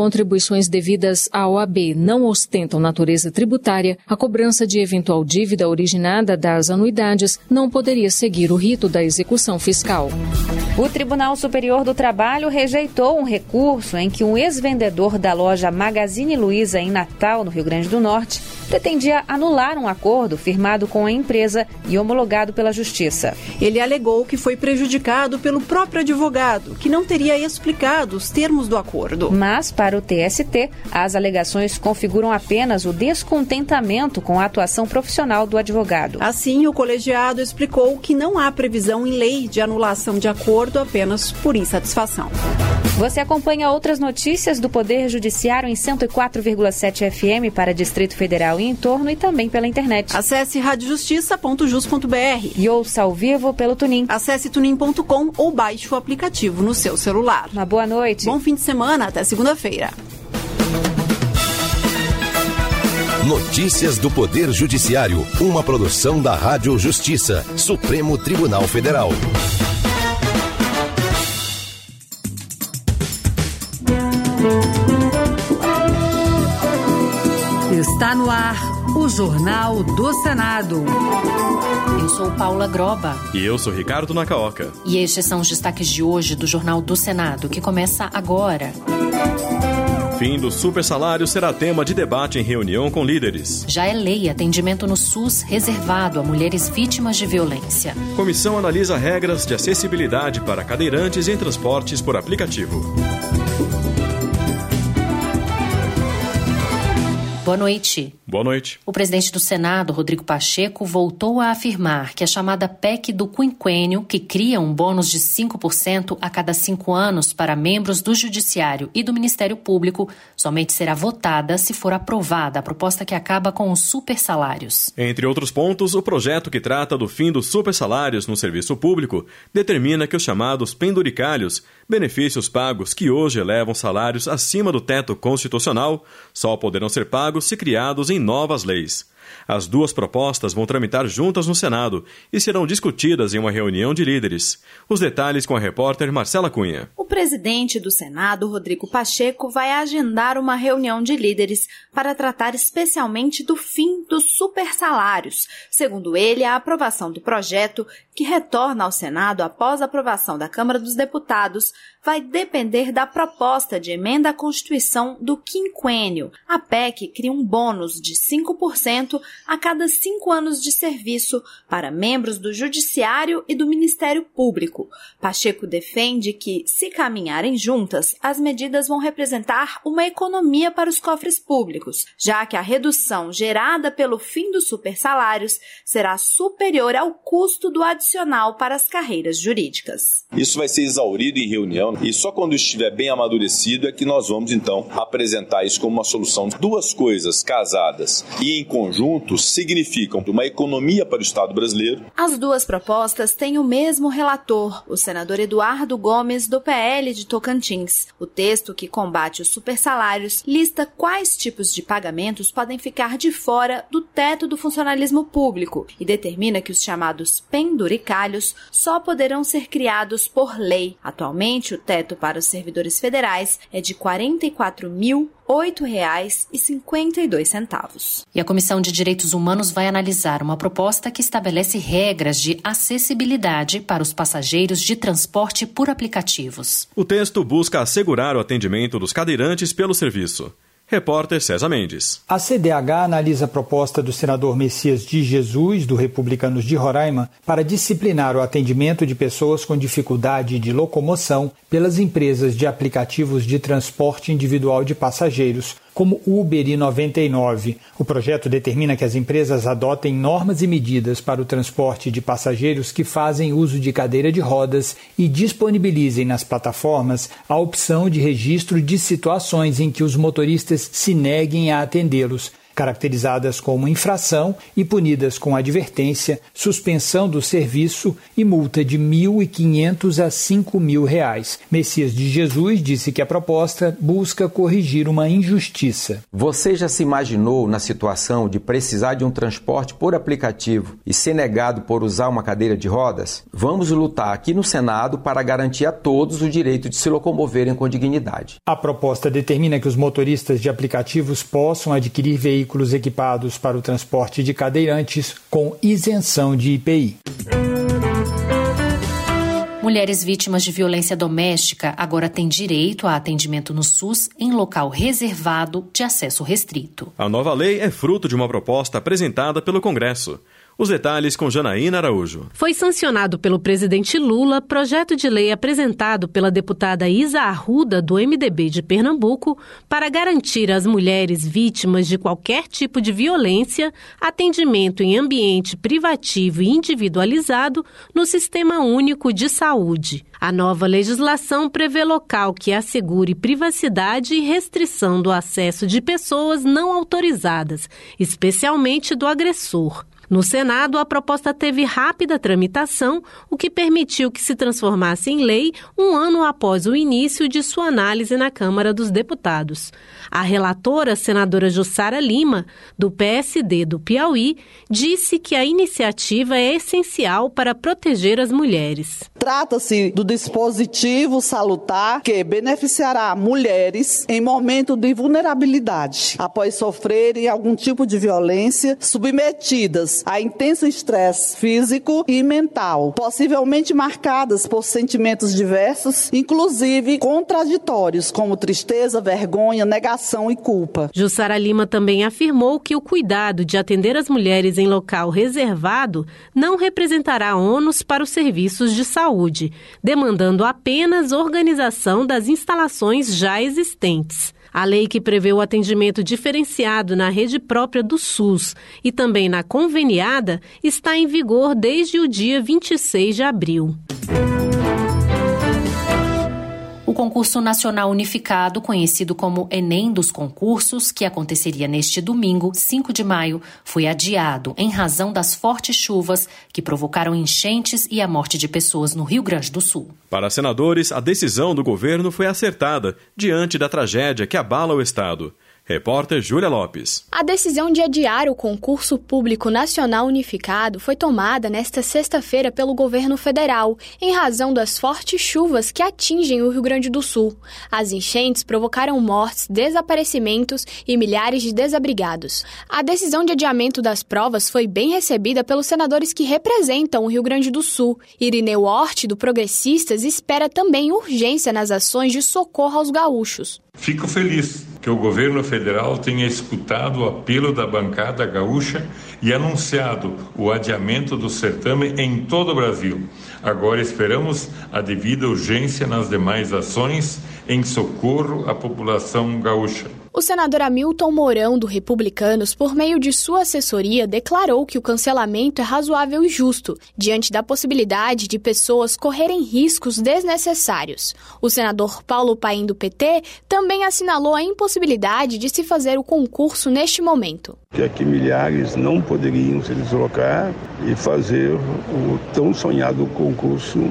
obrigações devidas à OAB não ostentam natureza tributária, a cobrança de eventual dívida originada das anuidades não poderia seguir o rito da execução fiscal. O Tribunal Superior do Trabalho rejeitou um recurso em que um ex-vendedor da loja Magazine Luiza em Natal, no Rio Grande do Norte, pretendia anular um acordo firmado com a empresa e homologado pela Justiça. Ele alegou que foi prejudicado pelo próprio advogado, que não teria explicado os termos do acordo. Mas, para o TST, as alegações configuram apenas o descontentamento com a atuação profissional do advogado. Assim, o colegiado explicou que não há previsão em lei de anulação de acordo apenas por insatisfação. Você acompanha outras notícias do Poder Judiciário em 104,7 FM para Distrito Federal e em torno e também pela internet. Acesse radiojustiça.jus.br e ouça ao vivo pelo TuneIn. Acesse tunin.com ou baixe o aplicativo no seu celular. Uma boa noite. Bom fim de semana, até segunda-feira. Notícias do Poder Judiciário, uma produção da Rádio Justiça, Supremo Tribunal Federal. Está no ar o Jornal do Senado. Eu sou Paula Groba. E eu sou Ricardo Nacaoca. E estes são os destaques de hoje do Jornal do Senado, que começa agora. Fim do supersalário será tema de debate em reunião com líderes. Já é lei atendimento no SUS reservado a mulheres vítimas de violência. Comissão analisa regras de acessibilidade para cadeirantes em transportes por aplicativo. Boa noite. Boa noite. O presidente do Senado, Rodrigo Pacheco, voltou a afirmar que a chamada PEC do quinquênio, que cria um bônus de 5% a cada 5 anos para membros do Judiciário e do Ministério Público, somente será votada se for aprovada a proposta que acaba com os supersalários. Entre outros pontos, o projeto que trata do fim dos supersalários no serviço público determina que os chamados penduricalhos, benefícios pagos que hoje elevam salários acima do teto constitucional, só poderão ser pagos se criados em novas leis. As duas propostas vão tramitar juntas no Senado e serão discutidas em uma reunião de líderes. Os detalhes com a repórter Marcela Cunha. O presidente do Senado, Rodrigo Pacheco, vai agendar uma reunião de líderes para tratar especialmente do fim dos supersalários. Segundo ele, a aprovação do projeto, que retorna ao Senado após a aprovação da Câmara dos Deputados, vai depender da proposta de emenda à Constituição do quinquênio. A PEC cria um bônus de 5% a cada 5 anos de serviço para membros do Judiciário e do Ministério Público. Pacheco defende que, se caminharem juntas, as medidas vão representar uma economia para os cofres públicos, já que a redução gerada pelo fim dos supersalários será superior ao custo do adicional para as carreiras jurídicas. Isso vai ser exaurido em reunião e só quando estiver bem amadurecido é que nós vamos, então, apresentar isso como uma solução. Duas coisas casadas e em conjunto significam uma economia para o Estado brasileiro. As duas propostas têm o mesmo relator, o senador Eduardo Gomes, do PL de Tocantins. O texto, que combate os supersalários, lista quais tipos de pagamentos podem ficar de fora do teto do funcionalismo público e determina que os chamados penduricalhos só poderão ser criados por lei. Atualmente, o teto para os servidores federais é de R$ 44.008,52. E a Comissão de Direitos Humanos vai analisar uma proposta que estabelece regras de acessibilidade para os passageiros de transporte por aplicativos. O texto busca assegurar o atendimento dos cadeirantes pelo serviço. Repórter César Mendes. A CDH analisa a proposta do senador Messias de Jesus, do Republicanos de Roraima, para disciplinar o atendimento de pessoas com dificuldade de locomoção pelas empresas de aplicativos de transporte individual de passageiros, como Uber e 99. O projeto determina que as empresas adotem normas e medidas para o transporte de passageiros que fazem uso de cadeira de rodas e disponibilizem nas plataformas a opção de registro de situações em que os motoristas se neguem a atendê-los, caracterizadas como infração e punidas com advertência, suspensão do serviço e multa de R$ 1.500 a R$ 5.000. Messias de Jesus disse que a proposta busca corrigir uma injustiça. Você já se imaginou na situação de precisar de um transporte por aplicativo e ser negado por usar uma cadeira de rodas? Vamos lutar aqui no Senado para garantir a todos o direito de se locomoverem com dignidade. A proposta determina que os motoristas de aplicativos possam adquirir veículos equipados para o transporte de cadeirantes com isenção de IPI. Mulheres vítimas de violência doméstica agora têm direito a atendimento no SUS em local reservado de acesso restrito. A nova lei é fruto de uma proposta apresentada pelo Congresso. Os detalhes com Janaína Araújo. Foi sancionado pelo presidente Lula projeto de lei apresentado pela deputada Isa Arruda, do MDB de Pernambuco, para garantir às mulheres vítimas de qualquer tipo de violência atendimento em ambiente privativo e individualizado no Sistema Único de Saúde. A nova legislação prevê local que assegure privacidade e restrição do acesso de pessoas não autorizadas, especialmente do agressor. No Senado, a proposta teve rápida tramitação, o que permitiu que se transformasse em lei um ano após o início de sua análise na Câmara dos Deputados. A relatora, senadora Jussara Lima, do PSD do Piauí, disse que a iniciativa é essencial para proteger as mulheres. Trata-se do dispositivo salutar que beneficiará mulheres em momento de vulnerabilidade, após sofrerem algum tipo de violência, submetidas a intenso estresse físico e mental, possivelmente marcadas por sentimentos diversos, inclusive contraditórios, como tristeza, vergonha, negação e culpa. Jussara Lima também afirmou que o cuidado de atender as mulheres em local reservado não representará ônus para os serviços de saúde, demandando apenas organização das instalações já existentes. A lei que prevê o atendimento diferenciado na rede própria do SUS e também na conveniada está em vigor desde o dia 26 de abril. O concurso nacional unificado, conhecido como Enem dos concursos, que aconteceria neste domingo, 5 de maio, foi adiado em razão das fortes chuvas que provocaram enchentes e a morte de pessoas no Rio Grande do Sul. Para senadores, a decisão do governo foi acertada diante da tragédia que abala o estado. Repórter Júlia Lopes. A decisão de adiar o concurso público nacional unificado foi tomada nesta sexta-feira pelo governo federal, em razão das fortes chuvas que atingem o Rio Grande do Sul. As enchentes provocaram mortes, desaparecimentos e milhares de desabrigados. A decisão de adiamento das provas foi bem recebida pelos senadores que representam o Rio Grande do Sul. Irineu Hort, do Progressistas, espera também urgência nas ações de socorro aos gaúchos. Fico feliz que o governo federal tenha escutado o apelo da bancada gaúcha e anunciado o adiamento do certame em todo o Brasil. Agora esperamos a devida urgência nas demais ações em socorro à população gaúcha. O senador Hamilton Mourão, do Republicanos, por meio de sua assessoria, declarou que o cancelamento é razoável e justo, diante da possibilidade de pessoas correrem riscos desnecessários. O senador Paulo Paim, do PT, também assinalou a impossibilidade de se fazer o concurso neste momento. Que aqui milhares não poderiam se deslocar e fazer o tão sonhado concurso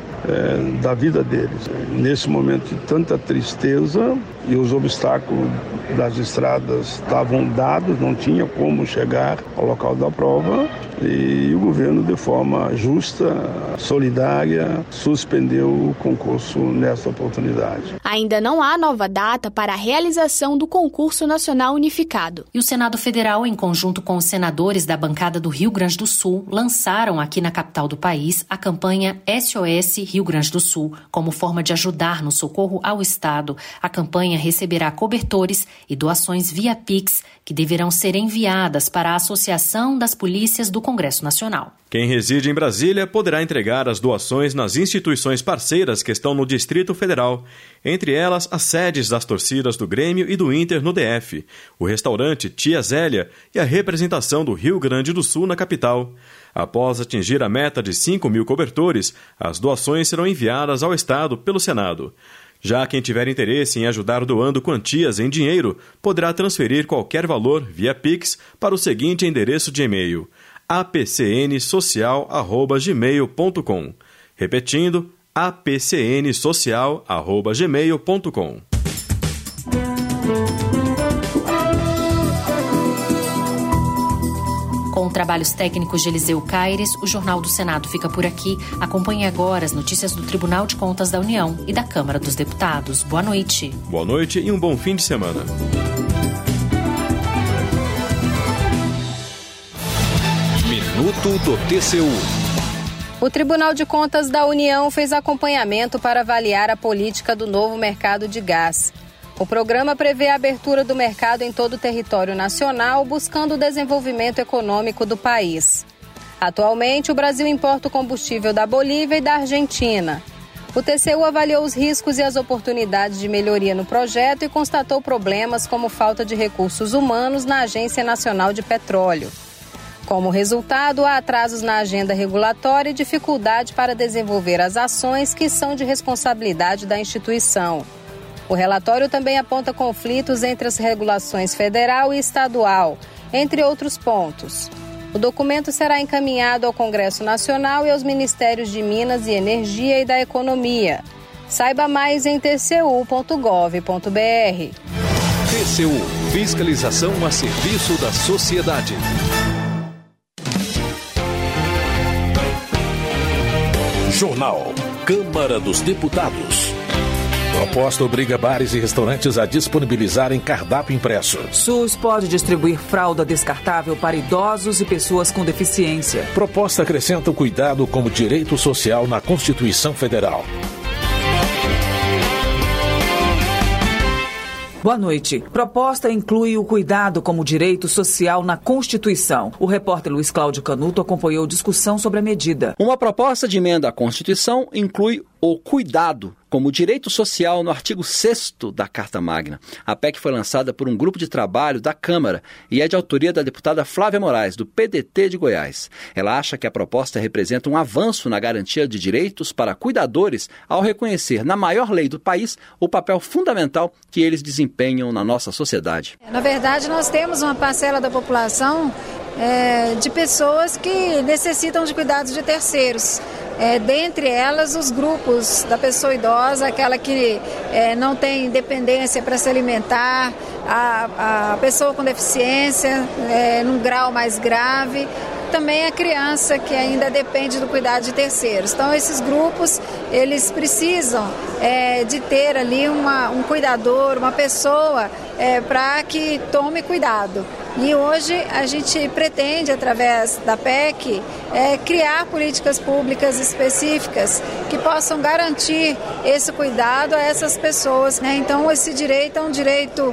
da vida deles. Nesse momento de tanta tristeza e os obstáculos das estradas estavam dados, não tinha como chegar ao local da prova e o governo, de forma justa, solidária, suspendeu o concurso nessa oportunidade. Ainda não há nova data para a realização do concurso nacional unificado. E o Senado Federal, em conjunto com os senadores da bancada do Rio Grande do Sul, lançaram aqui na capital do país a campanha SOS Rio Grande do Sul, como forma de ajudar no socorro ao Estado. A campanha receberá cobertores e doações via Pix, que deverão ser enviadas para a Associação das Polícias do Congresso Nacional. Quem reside em Brasília poderá entregar as doações nas instituições parceiras que estão no Distrito Federal, entre elas as sedes das torcidas do Grêmio e do Inter no DF, o restaurante Tia Zélia e a representação do Rio Grande do Sul na capital. Após atingir a meta de 5.000 cobertores, as doações serão enviadas ao Estado pelo Senado. Já quem tiver interesse em ajudar doando quantias em dinheiro, poderá transferir qualquer valor via Pix para o seguinte endereço de e-mail: apcnsocial@gmail.com. Repetindo, apcnsocial@gmail.com. Com trabalhos técnicos de Eliseu Caires, o Jornal do Senado fica por aqui. Acompanhe agora as notícias do Tribunal de Contas da União e da Câmara dos Deputados. Boa noite. Boa noite e um bom fim de semana. Minuto do TCU. O Tribunal de Contas da União fez acompanhamento para avaliar a política do novo mercado de gás. O programa prevê a abertura do mercado em todo o território nacional, buscando o desenvolvimento econômico do país. Atualmente, o Brasil importa o combustível da Bolívia e da Argentina. O TCU avaliou os riscos e as oportunidades de melhoria no projeto e constatou problemas como falta de recursos humanos na Agência Nacional de Petróleo. Como resultado, há atrasos na agenda regulatória e dificuldade para desenvolver as ações que são de responsabilidade da instituição. O relatório também aponta conflitos entre as regulações federal e estadual, entre outros pontos. O documento será encaminhado ao Congresso Nacional e aos Ministérios de Minas e Energia e da Economia. Saiba mais em tcu.gov.br. TCU, fiscalização a serviço da sociedade. Jornal Câmara dos Deputados. Proposta obriga bares e restaurantes a disponibilizarem cardápio impresso. SUS pode distribuir fralda descartável para idosos e pessoas com deficiência. Proposta acrescenta o cuidado como direito social na Constituição Federal. Boa noite. Proposta inclui o cuidado como direito social na Constituição. O repórter Luiz Cláudio Canuto acompanhou discussão sobre a medida. Uma proposta de emenda à Constituição inclui o cuidado como direito social no artigo 6º da Carta Magna. A PEC foi lançada por um grupo de trabalho da Câmara e é de autoria da deputada Flávia Moraes, do PDT de Goiás. Ela acha que a proposta representa um avanço na garantia de direitos para cuidadores ao reconhecer na maior lei do país o papel fundamental que eles desempenham na nossa sociedade. Na verdade, nós temos uma parcela da população de pessoas que necessitam de cuidados de terceiros. Dentre elas, os grupos da pessoa idosa, aquela que não tem independência para se alimentar, a pessoa com deficiência num grau mais grave, também a criança que ainda depende do cuidado de terceiros. Então, esses grupos, eles precisam de ter ali um cuidador, uma pessoa para que tome cuidado. E hoje a gente pretende, através da PEC, criar políticas públicas específicas que possam garantir esse cuidado a essas pessoas, né? Então, esse direito é um direito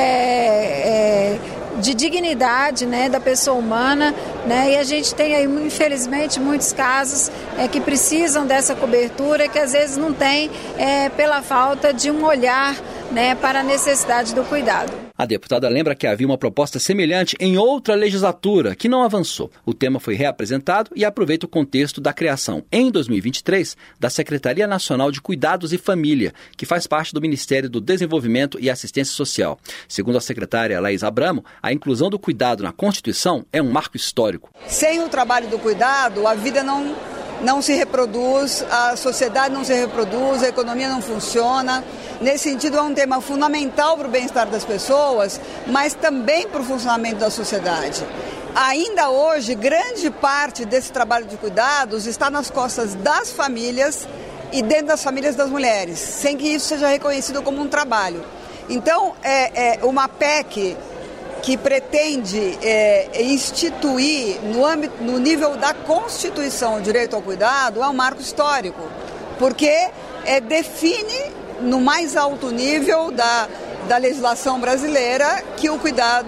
de dignidade, né, da pessoa humana, né? E a gente tem aí, infelizmente, muitos casos que precisam dessa cobertura, que às vezes não tem pela falta de um olhar, né, para a necessidade do cuidado. A deputada lembra que havia uma proposta semelhante em outra legislatura, que não avançou. O tema foi reapresentado e aproveita o contexto da criação, em 2023, da Secretaria Nacional de Cuidados e Família, que faz parte do Ministério do Desenvolvimento e Assistência Social. Segundo a secretária Laís Abramo, a inclusão do cuidado na Constituição é um marco histórico. Sem o trabalho do cuidado, a vida não se reproduz, a sociedade não se reproduz, a economia não funciona. Nesse sentido, é um tema fundamental para o bem-estar das pessoas, mas também para o funcionamento da sociedade. Ainda hoje, grande parte desse trabalho de cuidados está nas costas das famílias e dentro das famílias das mulheres, sem que isso seja reconhecido como um trabalho. Então, uma PEC que pretende instituir no nível da Constituição o direito ao cuidado é um marco histórico, porque define no mais alto nível da legislação brasileira que o cuidado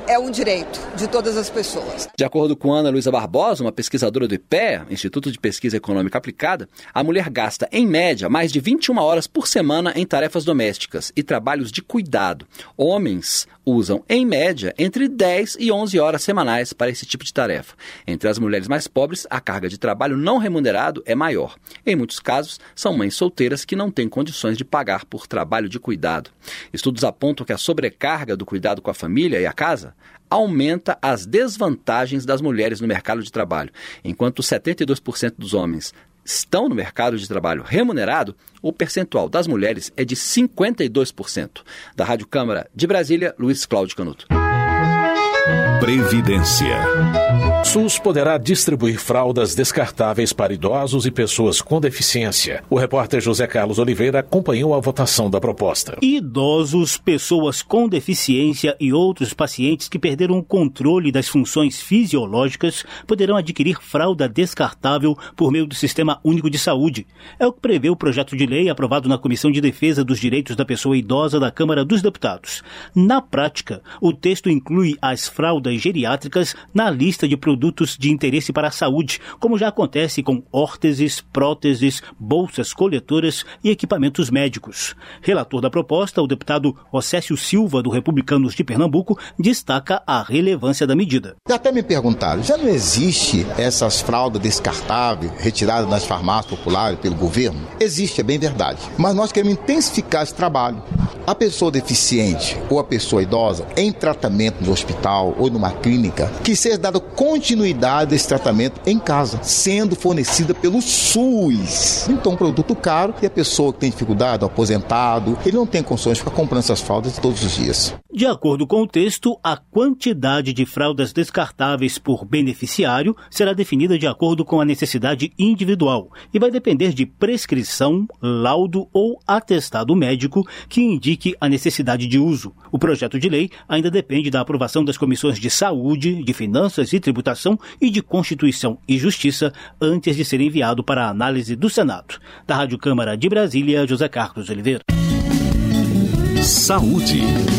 é um direito de todas as pessoas. De acordo com Ana Luísa Barbosa, uma pesquisadora do IPEA, Instituto de Pesquisa Econômica Aplicada, a mulher gasta, em média, mais de 21 horas por semana em tarefas domésticas e trabalhos de cuidado. Homens usam, em média, entre 10 e 11 horas semanais para esse tipo de tarefa. Entre as mulheres mais pobres, a carga de trabalho não remunerado é maior. Em muitos casos, são mães solteiras que não têm condições de pagar por trabalho de cuidado. Estudos apontam que a sobrecarga do cuidado com a família e a casa aumenta as desvantagens das mulheres no mercado de trabalho. Enquanto 72% dos homens estão no mercado de trabalho remunerado, o percentual das mulheres é de 52%. Da Rádio Câmara de Brasília, Luiz Cláudio Canuto. Previdência. SUS poderá distribuir fraldas descartáveis para idosos e pessoas com deficiência. O repórter José Carlos Oliveira acompanhou a votação da proposta. Idosos, pessoas com deficiência e outros pacientes que perderam o controle das funções fisiológicas poderão adquirir fralda descartável por meio do Sistema Único de Saúde. É o que prevê o projeto de lei aprovado na Comissão de Defesa dos Direitos da Pessoa Idosa da Câmara dos Deputados. Na prática, o texto inclui as fraldas geriátricas na lista de produtos de interesse para a saúde, como já acontece com órteses, próteses, bolsas coletoras e equipamentos médicos. Relator da proposta, o deputado Océsio Silva, do Republicanos de Pernambuco, destaca a relevância da medida. Até me perguntaram, já não existe essas fraldas descartáveis retiradas nas farmácias populares pelo governo? Existe, é bem verdade. Mas nós queremos intensificar esse trabalho. A pessoa deficiente ou a pessoa idosa em tratamento no hospital ou numa clínica, que seja dada continuidade desse tratamento em casa, sendo fornecida pelo SUS. Então, um produto caro e a pessoa que tem dificuldade, o aposentado, ele não tem condições de ficar comprando essas fraldas todos os dias. De acordo com o texto, a quantidade de fraldas descartáveis por beneficiário será definida de acordo com a necessidade individual e vai depender de prescrição, laudo ou atestado médico que indique a necessidade de uso. O projeto de lei ainda depende da aprovação das comissões de Saúde, de Finanças e Tributação e de Constituição e Justiça antes de ser enviado para a análise do Senado. Da Rádio Câmara de Brasília, José Carlos Oliveira. Saúde.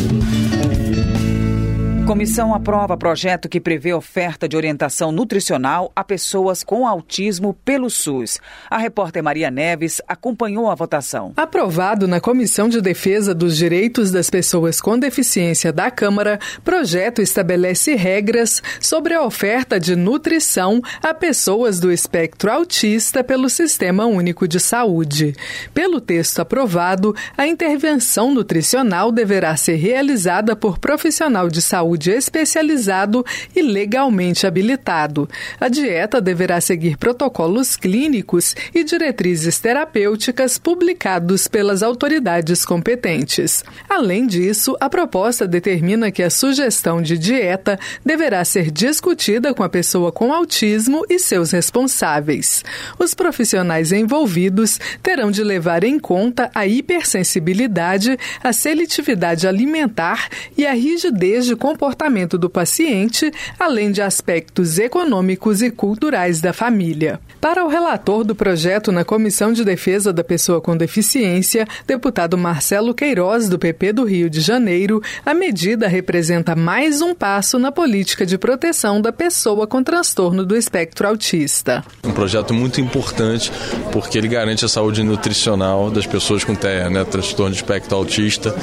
Comissão aprova projeto que prevê oferta de orientação nutricional a pessoas com autismo pelo SUS. A repórter Maria Neves acompanhou a votação. Aprovado na Comissão de Defesa dos Direitos das Pessoas com Deficiência da Câmara, projeto estabelece regras sobre a oferta de nutrição a pessoas do espectro autista pelo Sistema Único de Saúde. Pelo texto aprovado, a intervenção nutricional deverá ser realizada por profissional de saúde especializado e legalmente habilitado. A dieta deverá seguir protocolos clínicos e diretrizes terapêuticas publicados pelas autoridades competentes. Além disso, a proposta determina que a sugestão de dieta deverá ser discutida com a pessoa com autismo e seus responsáveis. Os profissionais envolvidos terão de levar em conta a hipersensibilidade, a seletividade alimentar e a rigidez de comportamento do paciente, além de aspectos econômicos e culturais da família. Para o relator do projeto na Comissão de Defesa da Pessoa com Deficiência, deputado Marcelo Queiroz, do PP do Rio de Janeiro, a medida representa mais um passo na política de proteção da pessoa com transtorno do espectro autista. Um projeto muito importante porque ele garante a saúde nutricional das pessoas com TEA, transtorno de espectro autista.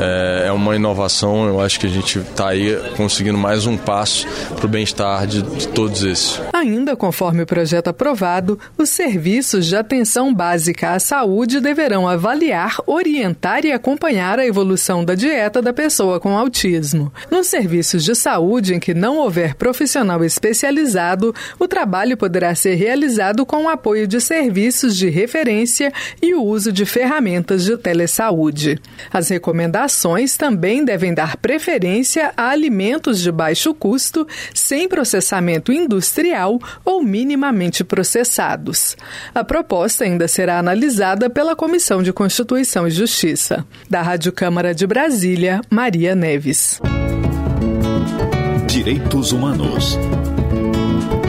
É uma inovação, eu acho que a gente está aí conseguindo mais um passo para o bem-estar de todos esses. Ainda conforme o projeto aprovado, os serviços de atenção básica à saúde deverão avaliar, orientar e acompanhar a evolução da dieta da pessoa com autismo. Nos serviços de saúde em que não houver profissional especializado, o trabalho poderá ser realizado com o apoio de serviços de referência e o uso de ferramentas de telesaúde. As recomendações também devem dar preferência a alimentos de baixo custo, sem processamento industrial ou minimamente processados. A proposta ainda será analisada pela Comissão de Constituição e Justiça. Da Rádio Câmara de Brasília, Maria Neves. Direitos Humanos.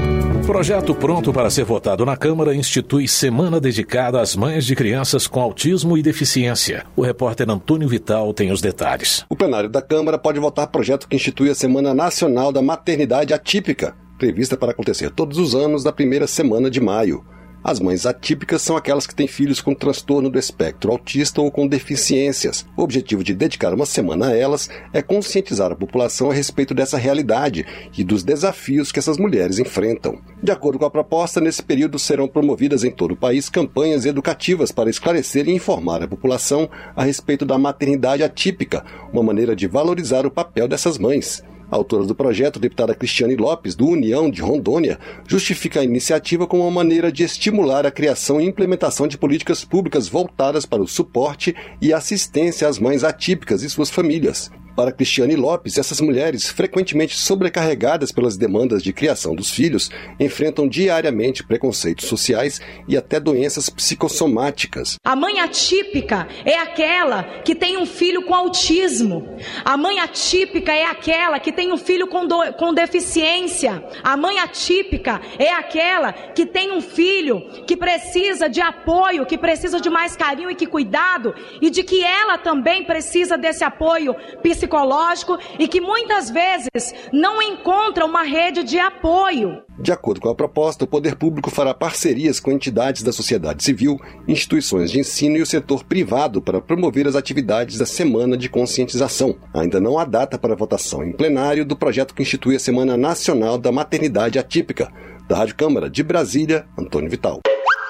Projeto pronto para ser votado na Câmara institui semana dedicada às mães de crianças com autismo e deficiência. O repórter Antônio Vital tem os detalhes. O plenário da Câmara pode votar projeto que institui a Semana Nacional da Maternidade Atípica, prevista para acontecer todos os anos na primeira semana de maio. As mães atípicas são aquelas que têm filhos com transtorno do espectro autista ou com deficiências. O objetivo de dedicar uma semana a elas é conscientizar a população a respeito dessa realidade e dos desafios que essas mulheres enfrentam. De acordo com a proposta, nesse período serão promovidas em todo o país campanhas educativas para esclarecer e informar a população a respeito da maternidade atípica, uma maneira de valorizar o papel dessas mães. A autora do projeto, a deputada Cristiane Lopes, do União de Rondônia, justifica a iniciativa como uma maneira de estimular a criação e implementação de políticas públicas voltadas para o suporte e assistência às mães atípicas e suas famílias. Para Cristiane Lopes, essas mulheres, frequentemente sobrecarregadas pelas demandas de criação dos filhos, enfrentam diariamente preconceitos sociais e até doenças psicossomáticas. A mãe atípica é aquela que tem um filho com autismo. A mãe atípica é aquela que tem um filho com deficiência. A mãe atípica é aquela que tem um filho que precisa de apoio, que precisa de mais carinho e que cuidado, e de que ela também precisa desse apoio psicológico e que muitas vezes não encontra uma rede de apoio. De acordo com a proposta, o poder público fará parcerias com entidades da sociedade civil, instituições de ensino e o setor privado para promover as atividades da Semana de Conscientização. Ainda não há data para votação em plenário do projeto que institui a Semana Nacional da Maternidade Atípica. Da Rádio Câmara de Brasília, Antônio Vital.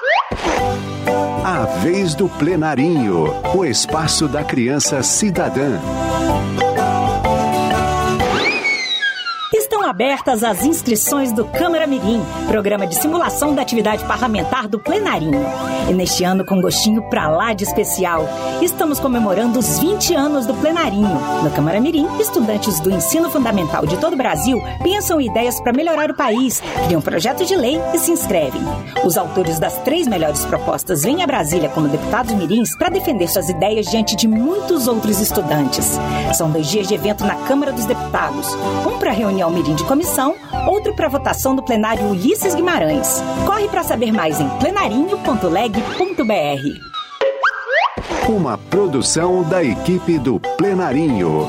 A vez do Plenarinho, o espaço da criança cidadã. Estão abertas as inscrições do Câmara Mirim, programa de simulação da atividade parlamentar do Plenarinho. E neste ano, com gostinho pra lá de especial, estamos comemorando os 20 anos do Plenarinho. No Câmara Mirim, estudantes do ensino fundamental de todo o Brasil pensam ideias para melhorar o país, criam projetos de lei e se inscrevem. Os autores das 3 melhores propostas vêm a Brasília como deputados mirins para defender suas ideias diante de muitos outros estudantes. São 2 dias de evento na Câmara dos Deputados, um para reunião mirim de comissão, outro para votação do plenário Ulisses Guimarães. Corre para saber mais em plenarinho.leg.br. Uma produção da equipe do Plenarinho.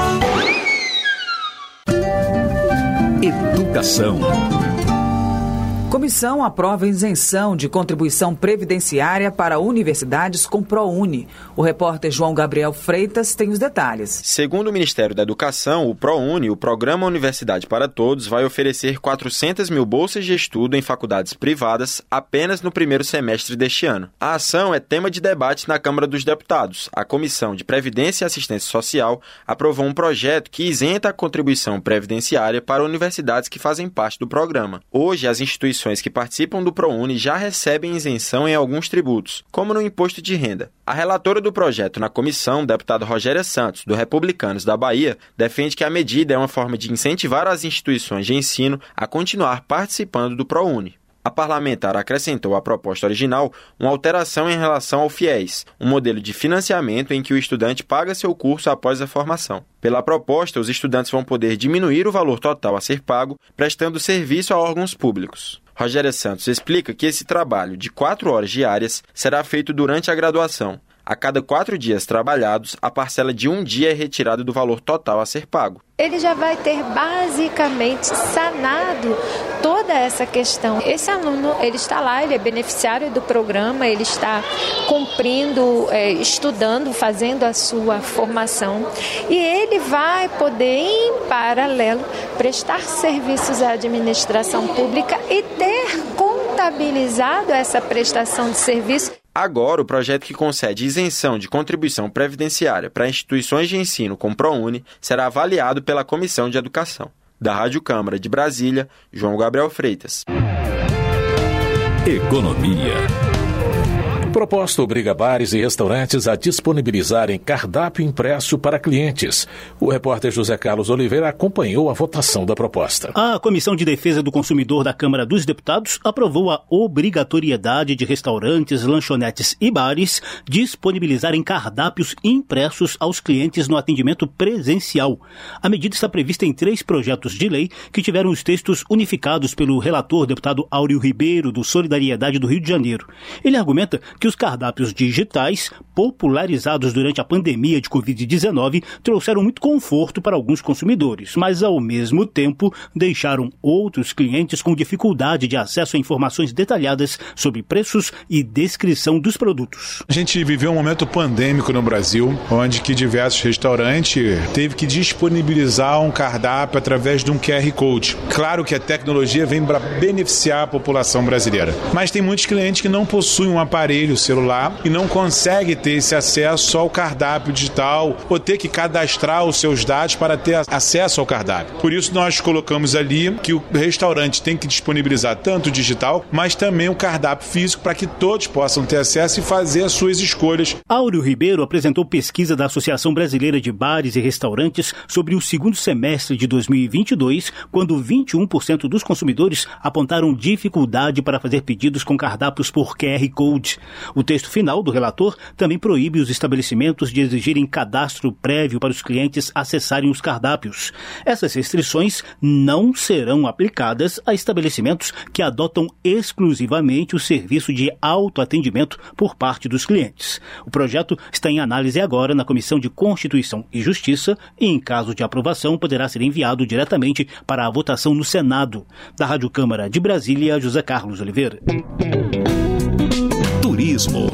Educação. Comissão aprova isenção de contribuição previdenciária para universidades com ProUni. O repórter João Gabriel Freitas tem os detalhes. Segundo o Ministério da Educação, o ProUni, o Programa Universidade para Todos, vai oferecer 400 mil bolsas de estudo em faculdades privadas apenas no primeiro semestre deste ano. A ação é tema de debate na Câmara dos Deputados. A Comissão de Previdência e Assistência Social aprovou um projeto que isenta a contribuição previdenciária para universidades que fazem parte do programa. Hoje, as instituições que participam do ProUni já recebem isenção em alguns tributos, como no imposto de renda. A relatora do projeto na comissão, deputada Rogéria Santos, do Republicanos da Bahia, defende que a medida é uma forma de incentivar as instituições de ensino a continuar participando do ProUni. A parlamentar acrescentou à proposta original uma alteração em relação ao FIES, um modelo de financiamento em que o estudante paga seu curso após a formação. Pela proposta, os estudantes vão poder diminuir o valor total a ser pago, prestando serviço a órgãos públicos. Rogéria Santos explica que esse trabalho de 4 horas diárias será feito durante a graduação. A cada 4 dias trabalhados, a parcela de 1 dia é retirada do valor total a ser pago. Ele já vai ter basicamente sanado toda essa questão. Esse aluno, ele está lá, ele é beneficiário do programa, ele está cumprindo, estudando, fazendo a sua formação e ele vai poder, em paralelo, prestar serviços à administração pública e ter contabilizado essa prestação de serviço. Agora, o projeto que concede isenção de contribuição previdenciária para instituições de ensino com ProUni será avaliado pela Comissão de Educação. Da Rádio Câmara de Brasília, João Gabriel Freitas. Economia. Proposta obriga bares e restaurantes a disponibilizarem cardápio impresso para clientes. O repórter José Carlos Oliveira acompanhou a votação da proposta. A Comissão de Defesa do Consumidor da Câmara dos Deputados aprovou a obrigatoriedade de restaurantes, lanchonetes e bares disponibilizarem cardápios impressos aos clientes no atendimento presencial. A medida está prevista em 3 projetos de lei que tiveram os textos unificados pelo relator deputado Áureo Ribeiro, do Solidariedade do Rio de Janeiro. Ele argumenta que os cardápios digitais, popularizados durante a pandemia de Covid-19, trouxeram muito conforto para alguns consumidores, mas ao mesmo tempo deixaram outros clientes com dificuldade de acesso a informações detalhadas sobre preços e descrição dos produtos. A gente viveu um momento pandêmico no Brasil, onde que diversos restaurantes teve que disponibilizar um cardápio através de um QR Code. Claro que a tecnologia vem para beneficiar a população brasileira, mas tem muitos clientes que não possuem um aparelho celular e não conseguem ter esse acesso ao cardápio digital ou ter que cadastrar os seus dados para ter acesso ao cardápio. Por isso nós colocamos ali que o restaurante tem que disponibilizar tanto o digital, mas também o cardápio físico para que todos possam ter acesso e fazer as suas escolhas. Áureo Ribeiro apresentou pesquisa da Associação Brasileira de Bares e Restaurantes sobre o segundo semestre de 2022, quando 21% dos consumidores apontaram dificuldade para fazer pedidos com cardápios por QR Code. O texto final do relator também proíbe os estabelecimentos de exigirem cadastro prévio para os clientes acessarem os cardápios. Essas restrições não serão aplicadas a estabelecimentos que adotam exclusivamente o serviço de autoatendimento por parte dos clientes. O projeto está em análise agora na Comissão de Constituição e Justiça e, em caso de aprovação, poderá ser enviado diretamente para a votação no Senado. Da Rádio Câmara de Brasília, José Carlos Oliveira. Turismo.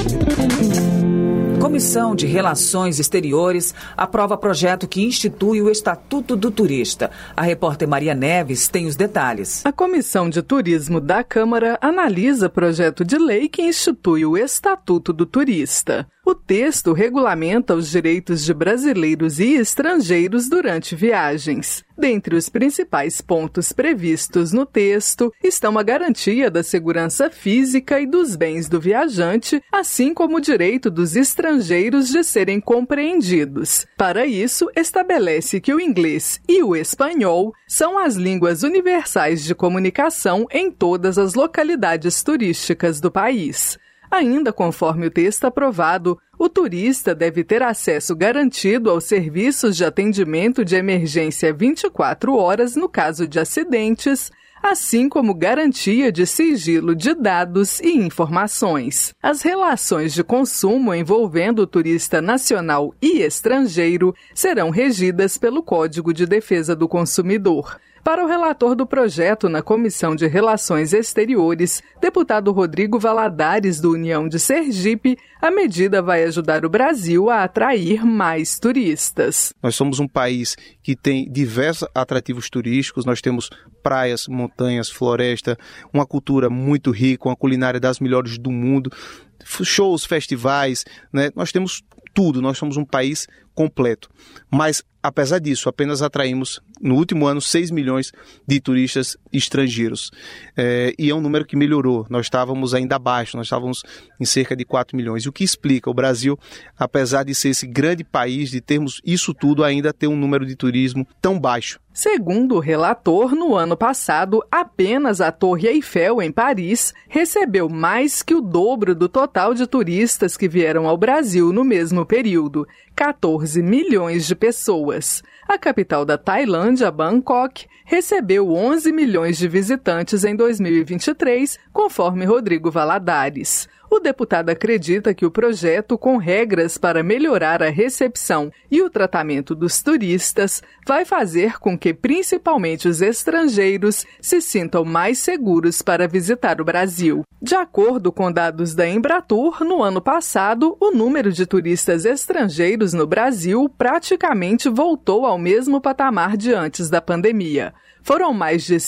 Comissão de Relações Exteriores aprova projeto que institui o Estatuto do Turista. A repórter Maria Neves tem os detalhes. A Comissão de Turismo da Câmara analisa projeto de lei que institui o Estatuto do Turista. O texto regulamenta os direitos de brasileiros e estrangeiros durante viagens. Dentre os principais pontos previstos no texto estão a garantia da segurança física e dos bens do viajante, assim como o direito dos estrangeiros de serem compreendidos. Para isso, estabelece que o inglês e o espanhol são as línguas universais de comunicação em todas as localidades turísticas do país. Ainda conforme o texto aprovado, o turista deve ter acesso garantido aos serviços de atendimento de emergência 24 horas no caso de acidentes, assim como garantia de sigilo de dados e informações. As relações de consumo envolvendo o turista nacional e estrangeiro serão regidas pelo Código de Defesa do Consumidor. Para o relator do projeto na Comissão de Relações Exteriores, deputado Rodrigo Valadares, do União de Sergipe, a medida vai ajudar o Brasil a atrair mais turistas. Nós somos um país que tem diversos atrativos turísticos, nós temos praias, montanhas, floresta, uma cultura muito rica, uma culinária das melhores do mundo, shows, festivais, né? Nós temos tudo, nós somos um país completo. Mas, apesar disso, apenas atraímos, no último ano, 6 milhões de turistas estrangeiros. E é um número que melhorou. Nós estávamos ainda abaixo, nós estávamos em cerca de 4 milhões. E o que explica o Brasil, apesar de ser esse grande país, de termos isso tudo, ainda ter um número de turismo tão baixo? Segundo o relator, no ano passado, apenas a Torre Eiffel, em Paris, recebeu mais que o dobro do total de turistas que vieram ao Brasil no mesmo período, 14 milhões de pessoas. A capital da Tailândia, Bangkok, recebeu 11 milhões de visitantes em 2023, conforme Rodrigo Valadares. O deputado acredita que o projeto, com regras para melhorar a recepção e o tratamento dos turistas, vai fazer com que principalmente os estrangeiros se sintam mais seguros para visitar o Brasil. De acordo com dados da Embratur, no ano passado, o número de turistas estrangeiros no Brasil praticamente voltou ao mesmo patamar de antes da pandemia. foram mais de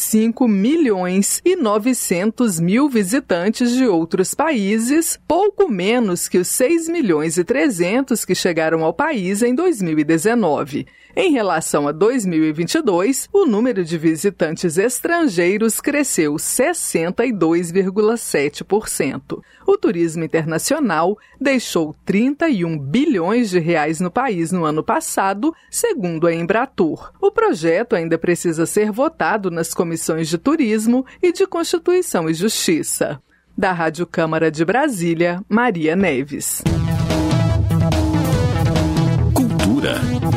5.900.000 visitantes de outros países, pouco menos que os 6.300.000 que chegaram ao país em 2019. Em relação a 2022, o número de visitantes estrangeiros cresceu 62,7%. O turismo internacional deixou 31 bilhões de reais no país no ano passado, segundo a Embratur. O projeto ainda precisa ser votado nas comissões de Turismo e de Constituição e Justiça. Da Rádio Câmara de Brasília, Maria Neves. Cultura.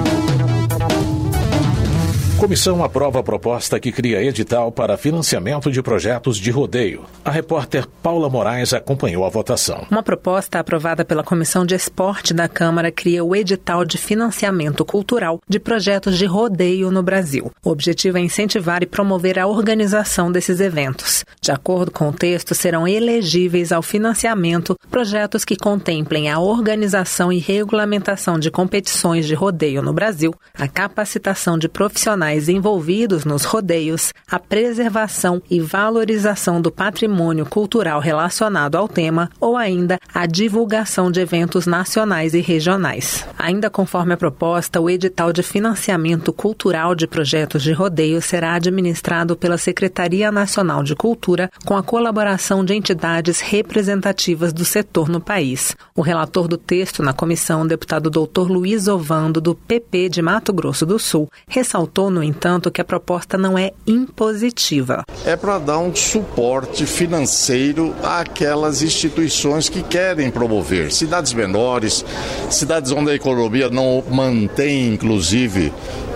Comissão aprova a proposta que cria edital para financiamento de projetos de rodeio. A repórter Paula Moraes acompanhou a votação. Uma proposta aprovada pela Comissão de Esporte da Câmara cria o edital de financiamento cultural de projetos de rodeio no Brasil. O objetivo é incentivar e promover a organização desses eventos. De acordo com o texto, serão elegíveis ao financiamento projetos que contemplem a organização e regulamentação de competições de rodeio no Brasil, a capacitação de profissionais envolvidos nos rodeios, a preservação e valorização do patrimônio cultural relacionado ao tema ou ainda a divulgação de eventos nacionais e regionais. Ainda conforme a proposta, o edital de financiamento cultural de projetos de rodeio será administrado pela Secretaria Nacional de Cultura com a colaboração de entidades representativas do setor no país. O relator do texto na comissão, o deputado Dr. Luiz Ovando, do PP de Mato Grosso do Sul, ressaltou, no entanto, que a proposta não é impositiva. É para dar um suporte financeiro àquelas instituições que querem promover. Cidades menores, cidades onde a economia não mantém, inclusive,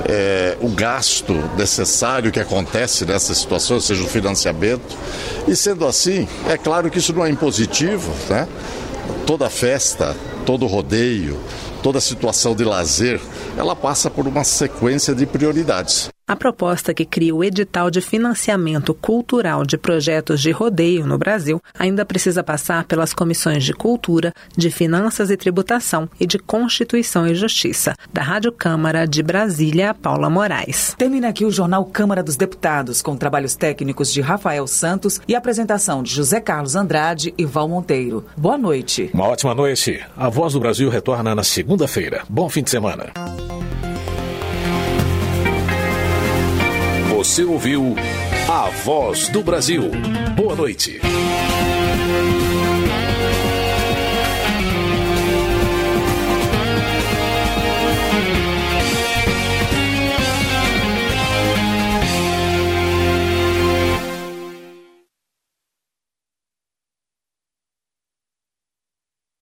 o gasto necessário que acontece nessa situação, ou seja, o financiamento. E sendo assim, é claro que isso não é impositivo, né? Toda festa, todo rodeio, toda situação de lazer, ela passa por uma sequência de prioridades. A proposta que cria o edital de financiamento cultural de projetos de rodeio no Brasil ainda precisa passar pelas comissões de Cultura, de Finanças e Tributação e de Constituição e Justiça. Da Rádio Câmara de Brasília, Paula Moraes. Termina aqui o Jornal Câmara dos Deputados, com trabalhos técnicos de Rafael Santos e apresentação de José Carlos Andrade e Val Monteiro. Boa noite. Uma ótima noite. A Voz do Brasil retorna na segunda-feira. Bom fim de semana. Você ouviu A Voz do Brasil. Boa noite.